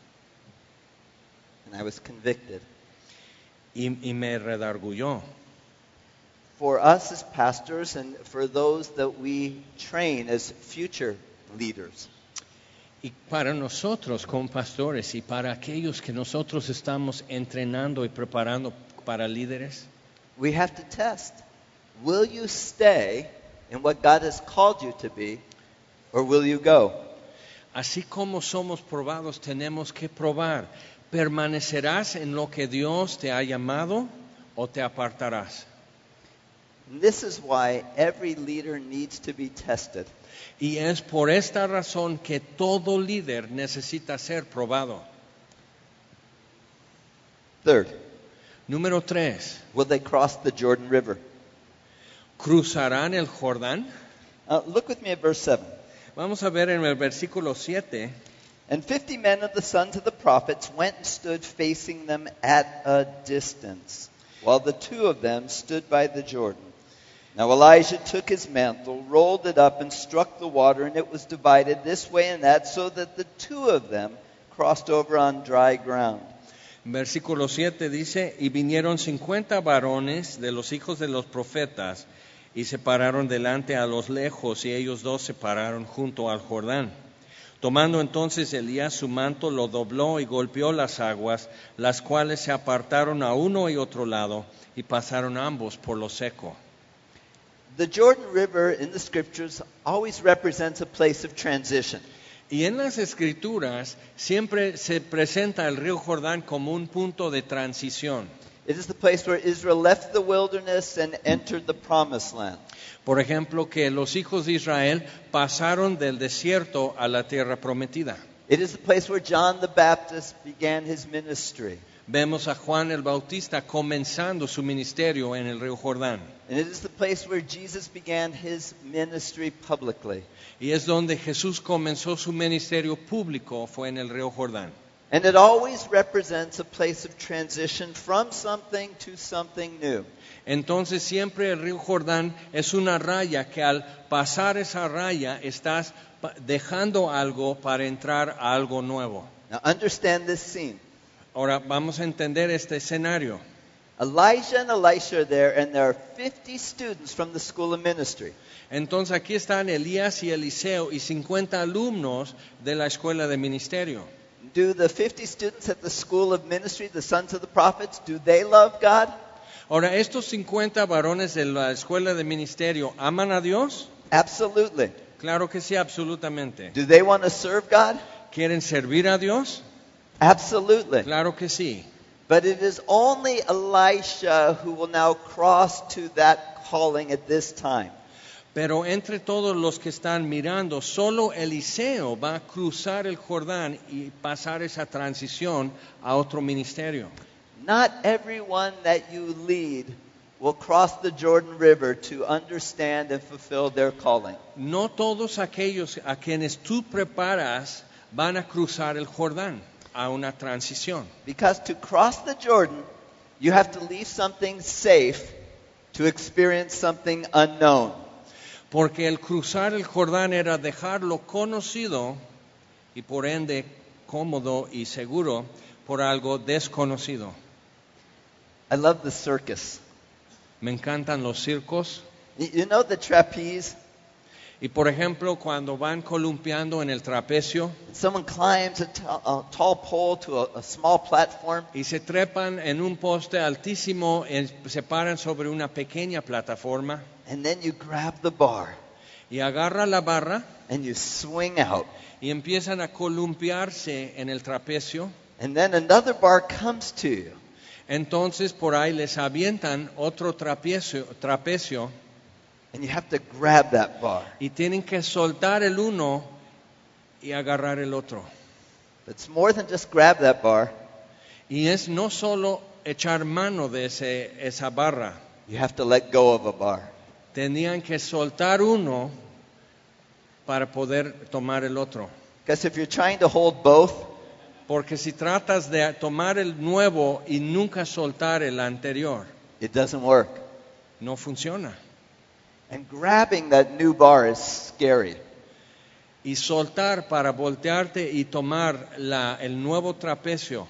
And I was convicted. Y me redargulló. For us as pastors and for those that we train as future leaders, Y para nosotros como pastores y para aquellos que nosotros estamos entrenando y preparando para líderes, we have to test. Will you stay in what God has called you to be, or will you go? así como somos probados, tenemos que probar. ¿Permanecerás en lo que Dios te ha llamado o te apartarás? And this is why every leader needs to be tested. Y es por esta razón que todo líder necesita ser probado. Third, Número 3. will they cross the Jordan River? ¿Cruzarán el Jordán? Look with me at verse 7. Vamos a ver en el versículo 7. And 50 men of the sons of the prophets went and stood facing them at a distance, while the 2 of them stood by the Jordan. Now Elijah took his mantle, rolled it up, and struck the water, and it was divided this way and that, so that the 2 of them crossed over on dry ground. Versículo 7 dice, y vinieron 50 varones de los hijos de los profetas, y se pararon delante a los lejos, y ellos 2 se pararon junto al Jordán. Tomando entonces Elías su manto, lo dobló y golpeó las aguas, las cuales se apartaron a uno y otro lado, y pasaron ambos por lo seco. The Jordan River in the scriptures always represents a place of transition. Y en las Escrituras siempre se presenta el río Jordán como un punto de transición. It is the place where Israel left the wilderness and entered the promised land. Por ejemplo, que los hijos de Israel pasaron del desierto a la tierra prometida. It is the place where John the Baptist began his ministry. Vemos a Juan el Bautista comenzando su ministerio en el río Jordán. And it is the place where Jesus began his ministry publicly. Y es donde Jesús comenzó su ministerio público, fue en el río Jordán. And it always represents a place of transition from something to something new. Entonces siempre el río Jordán es una raya que al pasar esa raya estás dejando algo para entrar a algo nuevo. Now understand this scene. Ahora vamos a entender este escenario. Elijah and Elisha are there, and there are 50 students from the school of ministry. Entonces aquí están Elías y Eliseo y 50 alumnos de la escuela de ministerio. Do the 50 students at the school of ministry, the sons of the prophets, do they love God? Ahora, ¿estos 50 varones de la escuela de ministerio aman a Dios? Absolutely. Claro que sí, absolutamente. Do they want to serve God? ¿Quieren servir a Dios? Absolutely. Claro que sí. But it is only Elisha who will now cross to that calling at this time. Pero entre todos los que están mirando, solo Eliseo va a cruzar el Jordán y pasar esa transición a otro ministerio. Not everyone that you lead will cross the Jordan River to understand and fulfill their calling. No todos aquellos a quienes tú preparas van a cruzar el Jordán a una transición. Because to cross the Jordan, you have to leave something safe to experience something unknown. Porque el cruzar el Jordán era dejar lo conocido y por ende cómodo y seguro por algo desconocido. I love the circus. Me encantan los circos. You know the trapeze? Y por ejemplo, cuando van columpiando en el trapecio Someone climbs a tall pole to a small platform, y se trepan en un poste altísimo, se paran sobre una pequeña plataforma and then you grab the bar y agarra la barra and you swing out. y empiezan a columpiarse en el trapecio. And then another bar comes to you. Entonces por ahí les avientan otro trapecio And you have to grab that bar. y tienen que soltar el uno y agarrar el otro. But it's more than just grab that bar. Y es no solo echar mano de esa barra, You have to let go of a bar. tenían que soltar uno para poder tomar el otro. Because if you're trying to hold both, Porque si tratas de tomar el nuevo y nunca soltar el anterior, it doesn't work. no funciona. And grabbing that new bar is scary. Y soltar para voltearte y tomar el nuevo trapecio,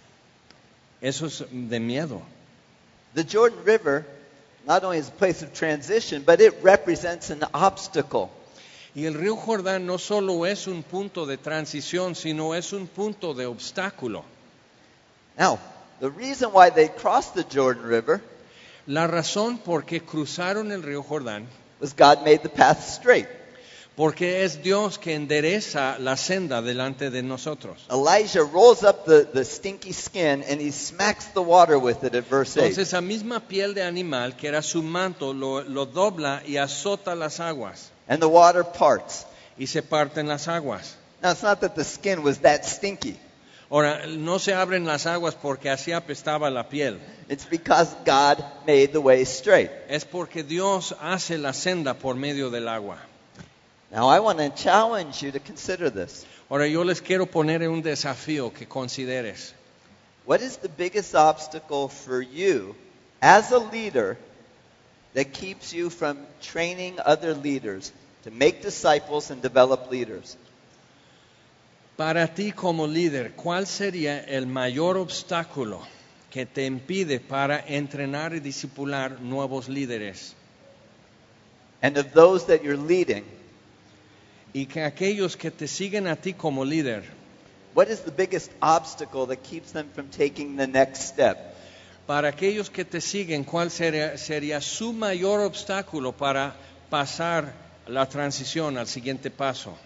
eso es de miedo. The Jordan River not only is a place of transition, but it represents an obstacle. Y el río Jordán no solo es un punto de transición, sino es un punto de obstáculo. Now, the reason why they crossed the Jordan River La razón por qué cruzaron el río Jordán, was God made the path straight. porque es Dios que endereza la senda delante de nosotros. Elijah rolls up the stinky skin and he smacks the water with it at verse 8. Entonces esa misma piel de animal que era su manto lo dobla y azota las aguas And the water parts. y se parten las aguas. Now, it's not that the skin was that stinky. Ahora, no se abren las aguas porque así apestaba la piel. It's because God made the way straight. Es porque Dios hace la senda por medio del agua. Now, I want to challenge you to consider this. Ahora, yo les quiero poner en un desafío que consideres. What is the biggest obstacle for you as a leader that keeps you from training other leaders to make disciples and develop leaders? Para ti como líder, ¿cuál sería el mayor obstáculo que te impide para entrenar y discipular nuevos líderes? And of those that you're leading, Y que aquellos que te siguen a ti como líder, what is the biggest obstacle that keeps them from taking the next step? para aquellos que te siguen, ¿cuál sería su mayor obstáculo para pasar la transición al siguiente paso?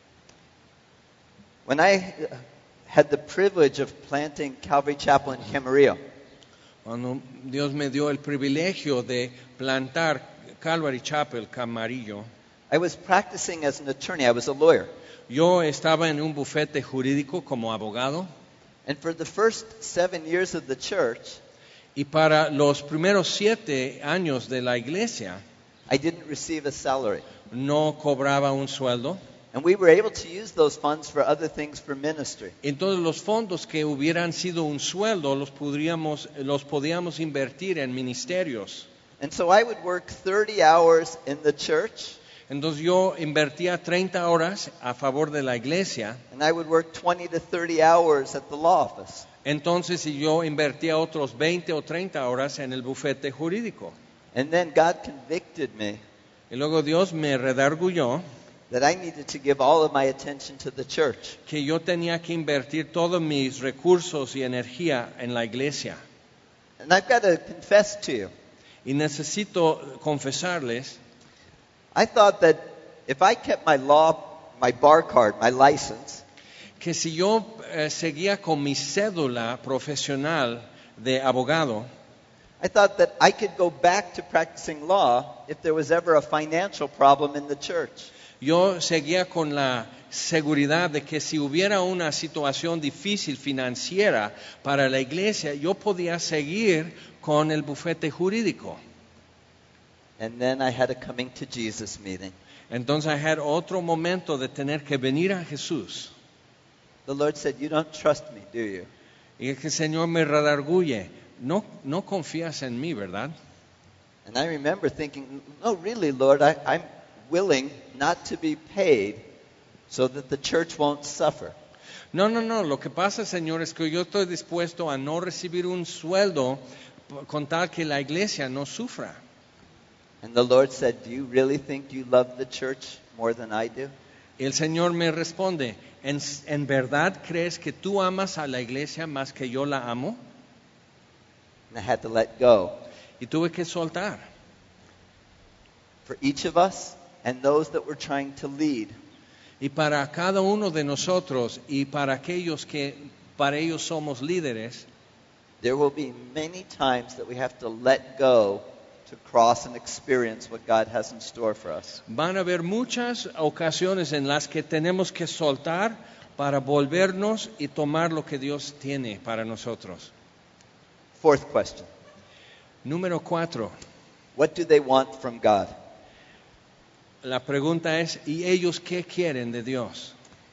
When I had the privilege of planting Calvary Chapel in Camarillo, Cuando Dios me dio el privilegio de plantar Calvary Chapel, Camarillo, I was practicing as an attorney. I was a lawyer. yo estaba en un bufete jurídico como abogado And for the first 7 years of the church, y para los primeros 7 años de la iglesia I didn't receive a salary. no cobraba un sueldo. And we were able to use those funds for other things for ministry. Entonces los fondos que hubieran sido un sueldo los podíamos invertir en ministerios. And so I would work 30 hours in the church, Entonces yo invertía 30 horas a favor de la iglesia. and I would work 20 to 30 hours at the law office. Entonces y yo invertía otros 20 o 30 horas en el bufete jurídico. And then God convicted me Y luego Dios me redarguyó that I needed to give all of my attention to the church. que yo tenía que invertir todos mis recursos y energía en la iglesia. And I've got to confess to you, Y necesito confesarles I thought that if I kept my bar card, my license, que si yo seguía con mi cédula profesional de abogado, I thought that I could go back to practicing law if there was ever a financial problem in the church. yo seguía con la seguridad de que si hubiera una situación difícil financiera para la iglesia, yo podía seguir con el bufete jurídico. And then I had a coming to Jesus meeting. Entonces I had otro momento de tener que venir a Jesús. The Lord said, "You don't trust me, do you?" Y el Señor me redarguye, no confías en mí, ¿verdad? And I remember thinking, no, really, Lord, I'm willing not to be paid so that the church won't suffer. No, lo que pasa, Señor, es que yo estoy dispuesto a no recibir un sueldo con tal que la iglesia no sufra. And the Lord said, "Do you really think you love the church more than I do?" Y el Señor me responde, ¿en verdad crees que tú amas a la iglesia más que yo la amo? And I had to let go. Y tuve que soltar. For each of us and those that we're trying to lead, Y para cada uno de nosotros y para aquellos que para ellos somos líderes, there will be many times that we have to let go to cross and experience what God has in store for us. van a haber muchas ocasiones en las que tenemos que soltar para volvernos y tomar lo que Dios tiene para nosotros. Fourth question. Número 4. What do they want from God? La pregunta es, ¿y ellos qué quieren de Dios?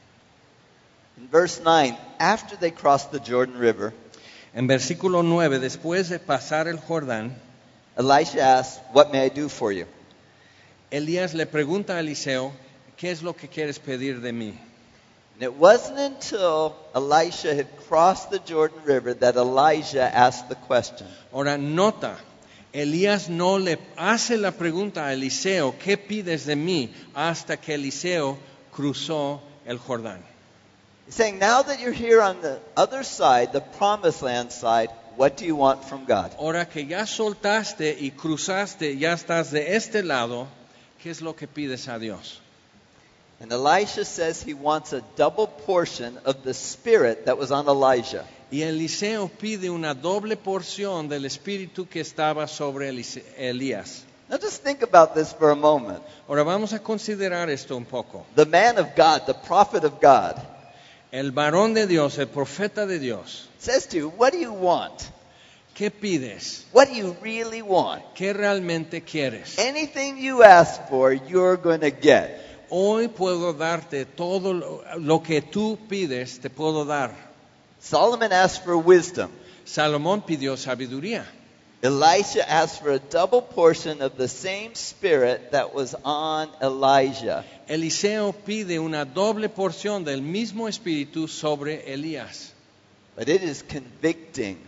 In verse 9, after they crossed the Jordan River, En versículo 9, después de pasar el Jordán, Elisha asked, "What may I do for you?" Elías le pregunta a Eliseo, ¿qué es lo que quieres pedir de mí? And it wasn't until Elisha had crossed the Jordan River that Elijah asked the question. Ahora nota, Elías no le hace la pregunta a Eliseo, ¿qué pides de mí? Hasta que Eliseo cruzó el Jordán. He's saying, now that you're here on the other side, the promised land side, what do you want from God? Ahora que ya soltaste y cruzaste, ya estás de este lado, ¿qué es lo que pides a Dios? And Elisha says he wants a double portion of the spirit that was on Elijah. Y Eliseo pide una doble porción del espíritu que estaba sobre Elías. Now just think about this for a moment. Ahora vamos a considerar esto un poco. The man of God, the prophet of God, El varón de Dios, el profeta de Dios, says to you, what do you want? ¿qué pides? What do you really want? ¿Qué realmente quieres? Anything you ask for, you're going to get. Hoy puedo darte todo lo que tú pides, te puedo dar. Solomon asked for wisdom. Salomón pidió sabiduría. Elisha asked for a double portion of the same spirit that was on Elijah. Eliseo pide una doble porción del mismo espíritu sobre Elías. But it is convicting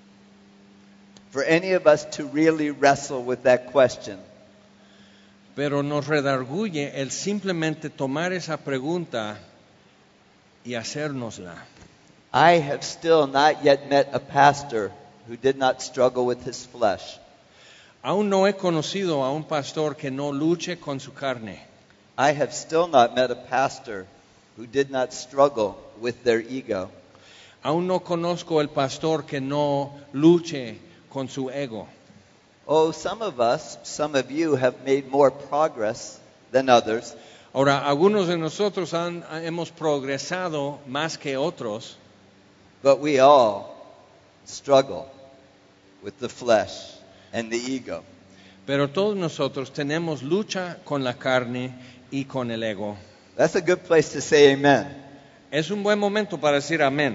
for any of us to really wrestle with that question. Pero nos redarguye el simplemente tomar esa pregunta y hacérnosla. I have still not yet met a pastor who did not struggle with his flesh. Aún no he conocido a un pastor que no luche con su carne. I have still not met a pastor who did not struggle with their ego. Aún no conozco el pastor que no luche con su ego. Oh, some of us, some of you have made more progress than others. Ahora, algunos de nosotros hemos progresado más que otros, But we all struggle with the flesh and the ego. pero todos nosotros tenemos lucha con la carne y con el ego. That's a good place to say amen. Es un buen momento para decir amén.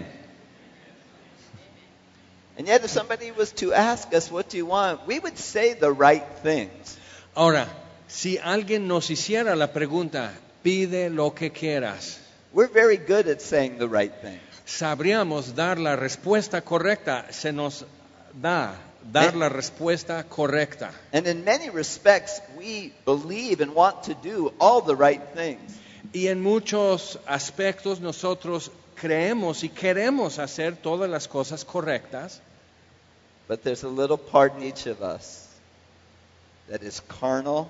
And yet if somebody was to ask us, what do you want? We would say the right things. Ahora, si alguien nos hiciera la pregunta, pide lo que quieras, We're very good at saying the right thing. sabríamos dar la respuesta correcta, se nos da dar la respuesta correcta. And in many respects, we believe and want to do all the right things. Y en muchos aspectos nosotros creemos y queremos hacer todas las cosas correctas, But there's a little part in each of us that is carnal,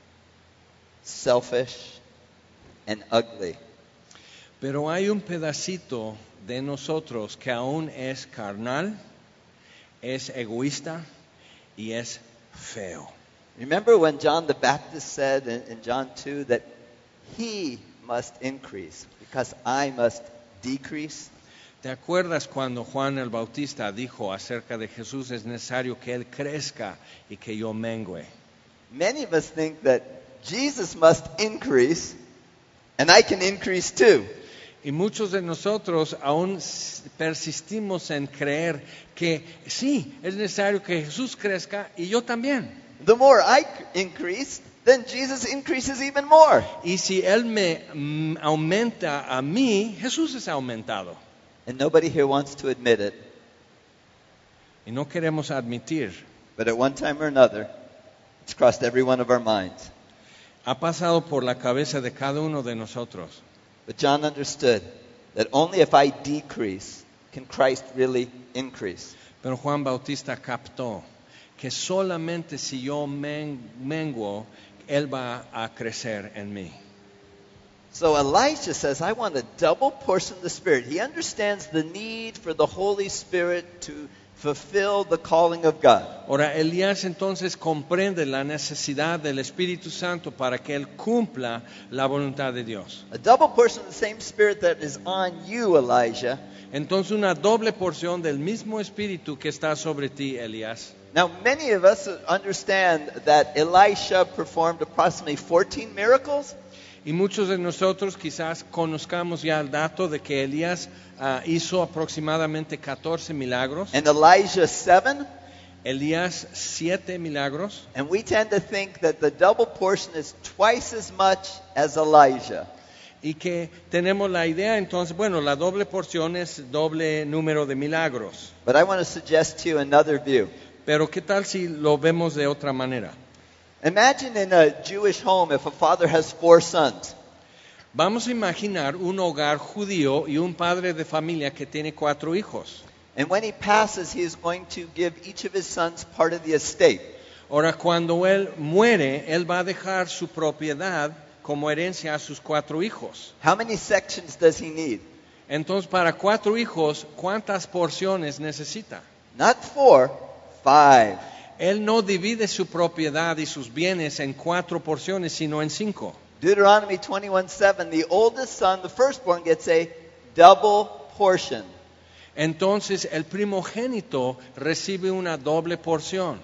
selfish, and ugly. pero hay un pedacito de nosotros que aún es carnal, es egoísta y es feo. Remember when John the Baptist said in John 2 that he must increase because I must decrease? ¿Te acuerdas cuando Juan el Bautista dijo acerca de Jesús, es necesario que Él crezca y que yo mengue? Many of us think that Jesus must increase and I can increase too. Y muchos de nosotros aún persistimos en creer que sí, es necesario que Jesús crezca y yo también. The more I increase, then Jesus increases even more. Y si Él me aumenta a mí, Jesús es aumentado. And nobody here wants to admit it, Y no queremos admitir. but at one time or another, it's crossed every one of our minds. Ha pasado por la cabeza de cada uno de nosotros. But John understood that only if I decrease can Christ really increase. Pero Juan Bautista captó que solamente si yo menguo, Él va a crecer en mí. So Elisha says, I want a double portion of the Spirit. He understands the need for the Holy Spirit to fulfill the calling of God. Ahora, Elías entonces comprende la necesidad del Espíritu Santo para que él cumpla la voluntad de Dios. A double portion of the same Spirit that is on you, Elijah. Entonces, una doble porción del mismo Espíritu que está sobre ti, Elías. Now, many of us understand that Elisha performed approximately 14 miracles. Y muchos de nosotros quizás conozcamos ya el dato de que Elías hizo aproximadamente 14 milagros. And Elijah 7. Elías 7 milagros. And we tend to think that the double portion is twice as much as Elijah. Y que tenemos la idea, entonces, bueno, la doble porción es doble número de milagros. But I want to suggest to you another view. Pero ¿qué tal si lo vemos de otra manera? Imagine in a Jewish home if a father has 4 sons. Vamos a imaginar un hogar judío y un padre de familia que tiene 4 hijos. And when he passes, he is going to give each of his sons part of the estate. Ahora, cuando él muere, él va a dejar su propiedad como herencia a sus 4 hijos. How many sections does he need? Entonces, para 4 hijos, ¿cuántas porciones necesita? Not 4, 5. Él no divide su propiedad y sus bienes en 4 porciones, sino en 5. Deuteronomy 21:7, the oldest son, the firstborn, gets a double portion. Entonces, el primogénito recibe una doble porción.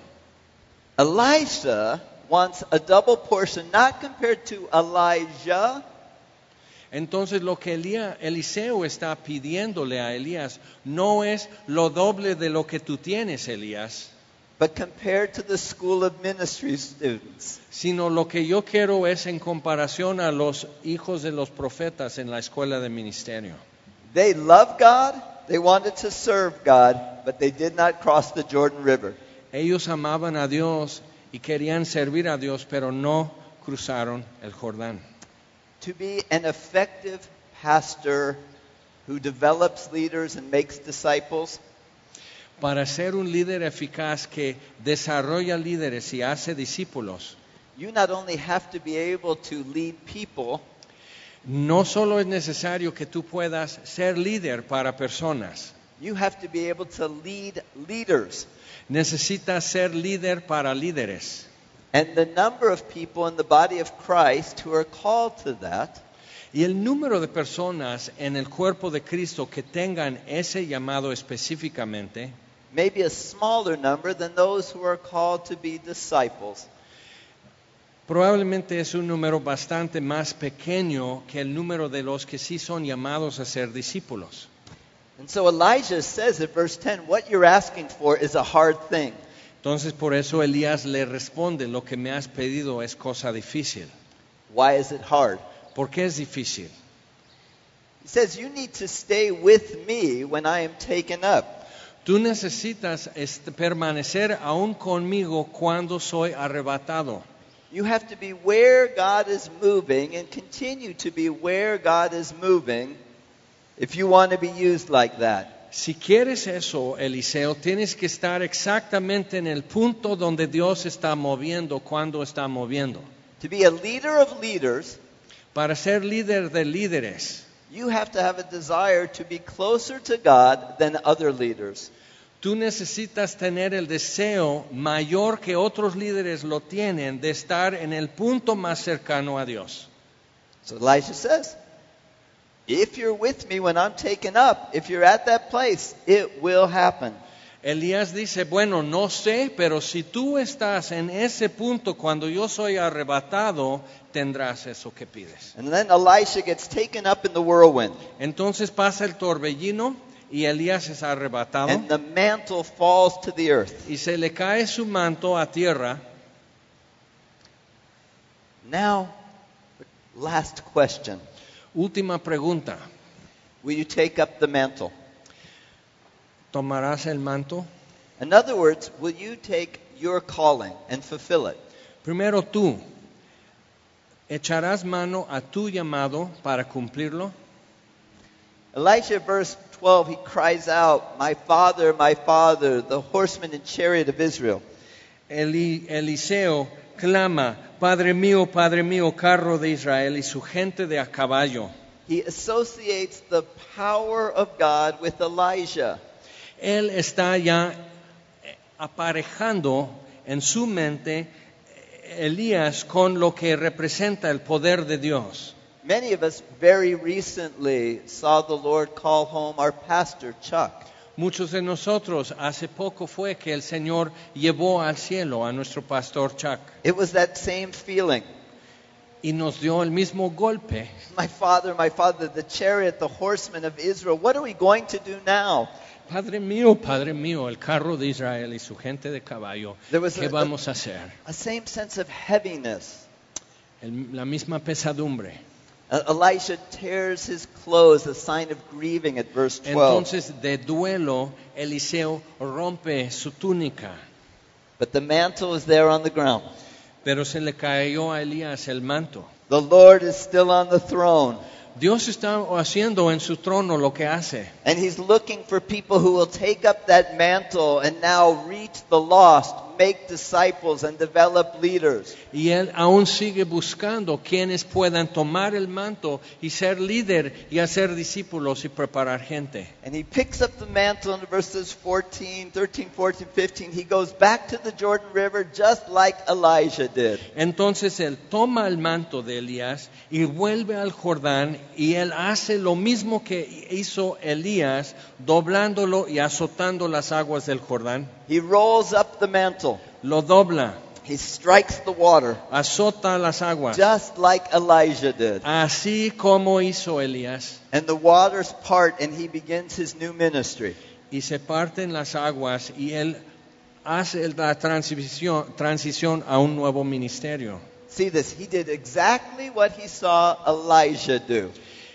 Elisha wants a double portion, not compared to Elijah. Entonces, lo que Eliseo está pidiéndole a Elías no es lo doble de lo que tú tienes, Elías, But compared to the school of ministry students. sino lo que yo quiero es en comparación a los hijos de los profetas en la escuela de ministerio. They loved God, they wanted to serve God, but they did not cross the Jordan River. Ellos amaban a Dios y querían servir a Dios, pero no cruzaron el Jordán. To be an effective pastor who develops leaders and makes disciples, Para ser un líder eficaz que desarrolla líderes y hace discípulos, you not only have to be able to lead people, no solo es necesario que tú puedas ser líder para personas, you have to be able to lead leaders. necesitas ser líder para líderes. And the number of people in the body of Christ who are called to that Y el número de personas en el cuerpo de Cristo que tengan ese llamado específicamente may be a smaller number than those who are called to be disciples. probablemente es un número bastante más pequeño que el número de los que sí son llamados a ser discípulos. And so Elijah says in verse 10, what you're asking for is a hard thing. Entonces por eso Elías le responde, lo que me has pedido es cosa difícil. Why is it hard? ¿Por qué es difícil? He says, you need to stay with me when I am taken up. Tú necesitas permanecer aún conmigo cuando soy arrebatado. You have to be where God is moving and continue to be where God is moving if you want to be used like that. Si quieres eso, Eliseo, tienes que estar exactamente en el punto donde Dios está moviendo, cuando está moviendo. To be a leader of leaders, Para ser líder de líderes, you have to have a desire to be closer to God than other leaders. tú necesitas tener el deseo mayor que otros líderes lo tienen de estar en el punto más cercano a Dios. So Elisha says, if you're with me when I'm taken up, if you're at that place, it will happen. Elías dice, bueno, no sé, pero si tú estás en ese punto cuando yo soy arrebatado, tendrás eso que pides. And then Elisha gets taken up in the whirlwind, Entonces pasa el torbellino y Elías es arrebatado and the mantle falls to the earth. y se le cae su manto a tierra. Now, last question. Última pregunta, Will you take up the mantle? ¿tomarás el manto? In other words, will you take your calling and fulfill it? Primero tú, ¿echarás mano a tu llamado para cumplirlo? Elisha, verse 12, he cries out, my father, the horsemen and chariot of Israel. Eliseo clama, Padre mío, carro de Israel y su gente de a caballo. He associates the power of God with Elijah. él está ya aparejando en su mente Elías con lo que representa el poder de Dios. Many of us very recently saw the Lord call home our pastor, Chuck. Muchos de nosotros hace poco fue que el Señor llevó al cielo a nuestro pastor Chuck It was that same feeling. y nos dio el mismo golpe. My father, the chariot, the horsemen of Israel, what are we going to do now? Padre mío, el carro de Israel y su gente de caballo, There was ¿qué vamos a hacer? a same sense of heaviness. La misma pesadumbre. Elisha tears his clothes, a sign of grieving at verse 12. Entonces, de duelo, Eliseo rompe su túnica, But the mantle is there on the ground. pero se le cayó a Elías el manto. The Lord is still on the throne. Dios está haciendo en su trono lo que hace. And he's looking for people who will take up that mantle and now reach the lost, make disciples, and develop leaders. Y Él aún sigue buscando quienes puedan tomar el manto y ser líder y hacer discípulos y preparar gente. And he picks up the mantle in verses 13, 14, 15. He goes back to the Jordan River just like Elijah did. Entonces Él toma el manto de Elías y vuelve al Jordán y Él hace lo mismo que hizo Elías, doblándolo y azotando las aguas del Jordán. He rolls up the mantle. Lo dobla, He strikes the water azota las aguas, just like Elijah did. así como hizo Elías. And the waters part and he begins his new ministry. Y se parten las aguas y Él hace la transición a un nuevo ministerio. See this, he did exactly what he saw Elijah do.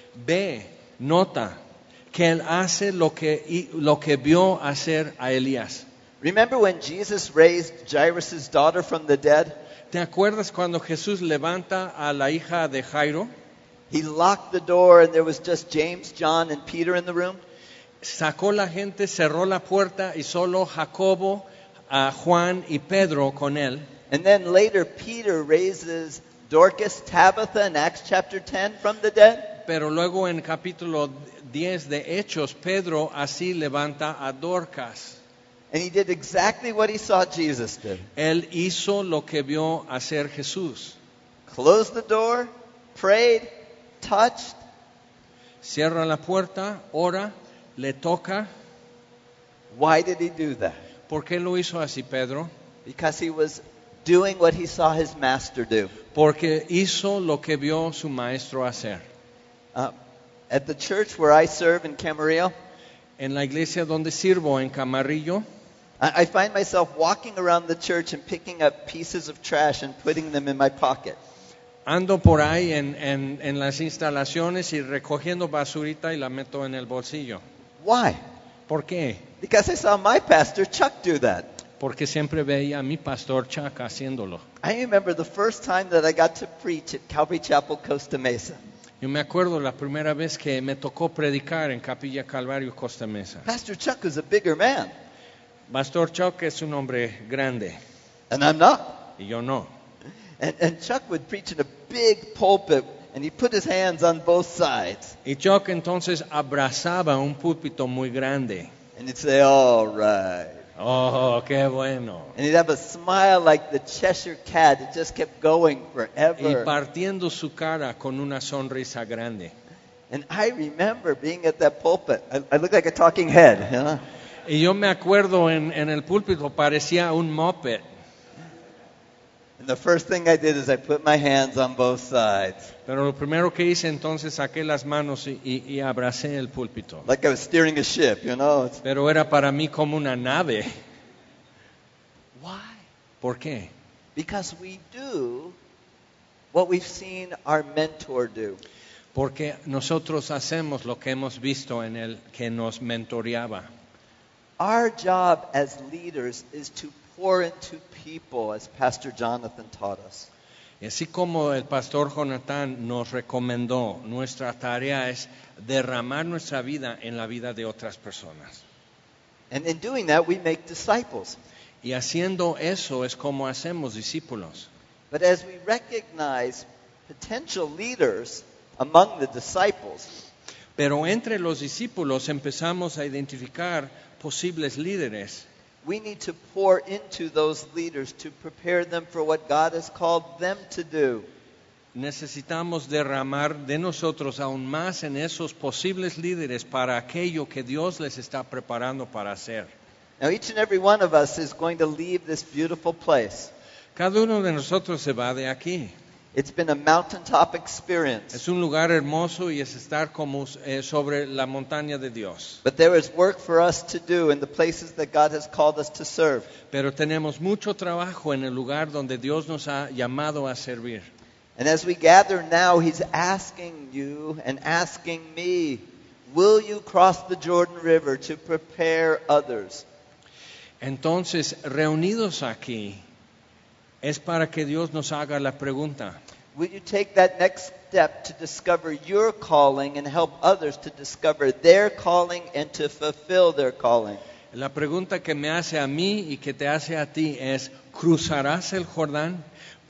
Ve, nota que Él hace lo que vio hacer a Elías. Remember when Jesus raised Jairus' daughter from the dead? ¿Te acuerdas cuando Jesús levanta a la hija de Jairo? He locked the door and there was just James, John, and Peter in the room. Sacó la gente, cerró la puerta y solo Jacobo, a Juan y Pedro con él. And then later Peter raises Dorcas, Tabitha in Acts chapter 10 from the dead. Pero luego en capítulo 10 de Hechos, Pedro así levanta a Dorcas. And he did exactly what he saw Jesus do. Él hizo lo que vio hacer Jesús. Closed the door, prayed, touched. Cierra la puerta, ora, le toca. Why did he do that? ¿Por qué lo hizo así, Pedro? Because he was doing what he saw his master do. Porque hizo lo que vio su maestro hacer. At the church where I serve in Camarillo, En la iglesia donde sirvo en Camarillo, I find myself walking around the church and picking up pieces of trash and putting them in my pocket. ando por ahí en las instalaciones y recogiendo basurita y la meto en el bolsillo. Why? ¿Por qué? Because I saw my pastor, Chuck, do that. Porque siempre veía a mi pastor Chuck haciéndolo. I remember the first time that I got to preach at Calvary Chapel, Costa Mesa. Yo me acuerdo la primera vez que me tocó predicar en Capilla Calvario, Costa Mesa. Pastor Chuck was a bigger man, Pastor Chuck es un hombre grande and I'm not. y yo no. And Chuck would preach in a big pulpit, and he put his hands on both sides. Y Chuck entonces abrazaba un púlpito muy grande. And he'd say, all right. Oh, qué bueno. And he'd have a smile like the Cheshire Cat. It just kept going Y forever. partiendo su cara con una sonrisa grande. And I remember being at that pulpit. I look like a talking head, you know? Y yo me acuerdo en el púlpito parecía un moped. And the first thing I did is I put my hands on both sides. Pero lo primero que hice entonces saqué las manos y abracé el púlpito. Like I was steering a ship, you know? It's, Pero era para mí como una nave. why? ¿Por qué? Because we do what we've seen our mentor do. Porque nosotros hacemos lo que hemos visto en el que nos mentoreaba. Our job as leaders is to pour into people, as Pastor Jonathan taught us. Y así como el pastor Jonathan nos recomendó, nuestra tarea es derramar nuestra vida en la vida de otras personas. And in doing that, we make disciples. Y haciendo eso es como hacemos discípulos. But as we recognize potential leaders among the disciples, Pero entre los discípulos empezamos a identificar posibles líderes, we need to pour into those leaders to prepare them for what God has called them to do. necesitamos derramar de nosotros aún más en esos posibles líderes para aquello que Dios les está preparando para hacer. Now, each and every one of us is going to leave this beautiful place. Cada uno de nosotros se va de aquí. It's been a mountaintop experience. Es un lugar hermoso y es estar como sobre la montaña de Dios. But there is work for us to do in the places that God has called us to serve. Pero tenemos mucho trabajo en el lugar donde Dios nos ha llamado a servir. And as we gather now, He's asking you and asking me, will you cross the Jordan River to prepare others? Entonces, reunidos aquí, es para que Dios nos haga la pregunta. Will you take that next step to discover your calling and help others to discover their calling and to fulfill their calling? La pregunta que me hace a mí y que te hace a ti es, ¿cruzarás el Jordán?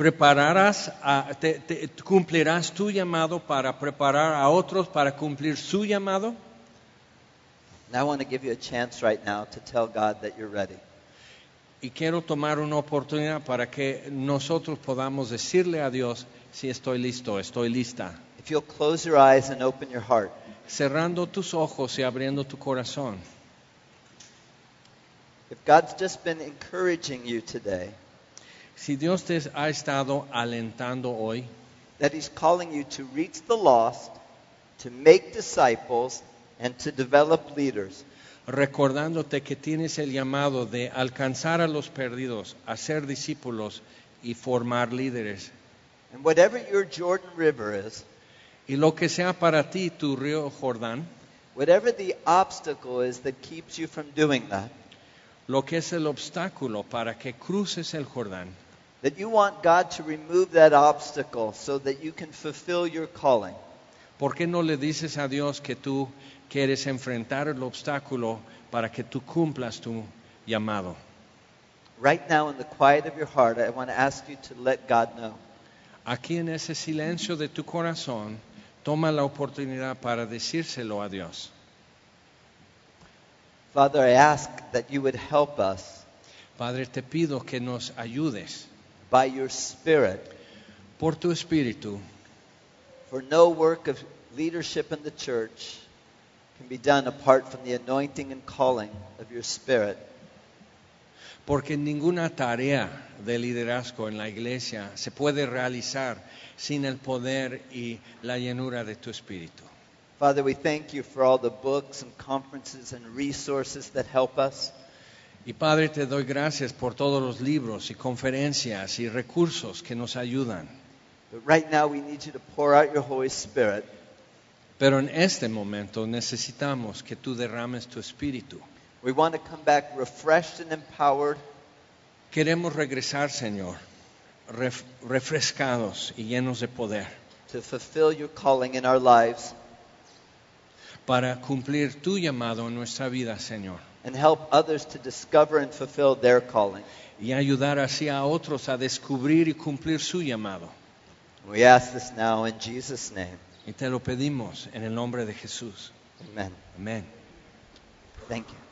¿Cumplirás tu llamado para preparar a otros para cumplir su llamado? And I want to give you a chance right now to tell God that you're ready. Y quiero tomar una oportunidad para que nosotros podamos decirle a Dios, si estoy listo, estoy lista. If you'll close your eyes and open your heart. Cerrando tus ojos y abriendo tu corazón. If God's just been encouraging you today, Si Dios te ha estado alentando hoy, that He's calling you to reach the lost, to make disciples, and to develop leaders, recordándote que tienes el llamado de alcanzar a los perdidos, hacer discípulos y formar líderes. and whatever your Jordan River is, Y lo que sea para ti tu río Jordán, whatever the obstacle is that keeps you from doing that, lo que es el obstáculo para que cruces el Jordán, that you want God to remove that obstacle so that you can fulfill your calling. ¿por qué no le dices a Dios que tú quieres enfrentar el obstáculo para que tú cumplas tu llamado? Right now, in the quiet of your heart, I want to ask you to let God know. Aquí en ese silencio de tu corazón, toma la oportunidad para decírselo a Dios. Father, I ask that you would help us Padre, te pido que nos ayudes by your Spirit, por tu Espíritu, for no work of leadership in the church can be done apart from the anointing and calling of your Spirit. porque ninguna tarea de liderazgo en la iglesia se puede realizar sin el poder y la llenura de tu Espíritu. Father, we thank you for all the books and conferences and resources that help us. Y Padre, te doy gracias por todos los libros y conferencias y recursos que nos ayudan. But right now, we need you to pour out your Holy Spirit Pero en este momento necesitamos que tú derrames tu Espíritu. We want to come back refreshed and empowered Queremos regresar, Señor, refrescados y llenos de poder to fulfill your calling in our lives para cumplir tu llamado en nuestra vida, Señor, and help others to discover and fulfill their calling. y ayudar así a otros a descubrir y cumplir su llamado. We ask this now in Jesus' name. Y te lo pedimos en el nombre de Jesús. Amen. Amén. Thank you.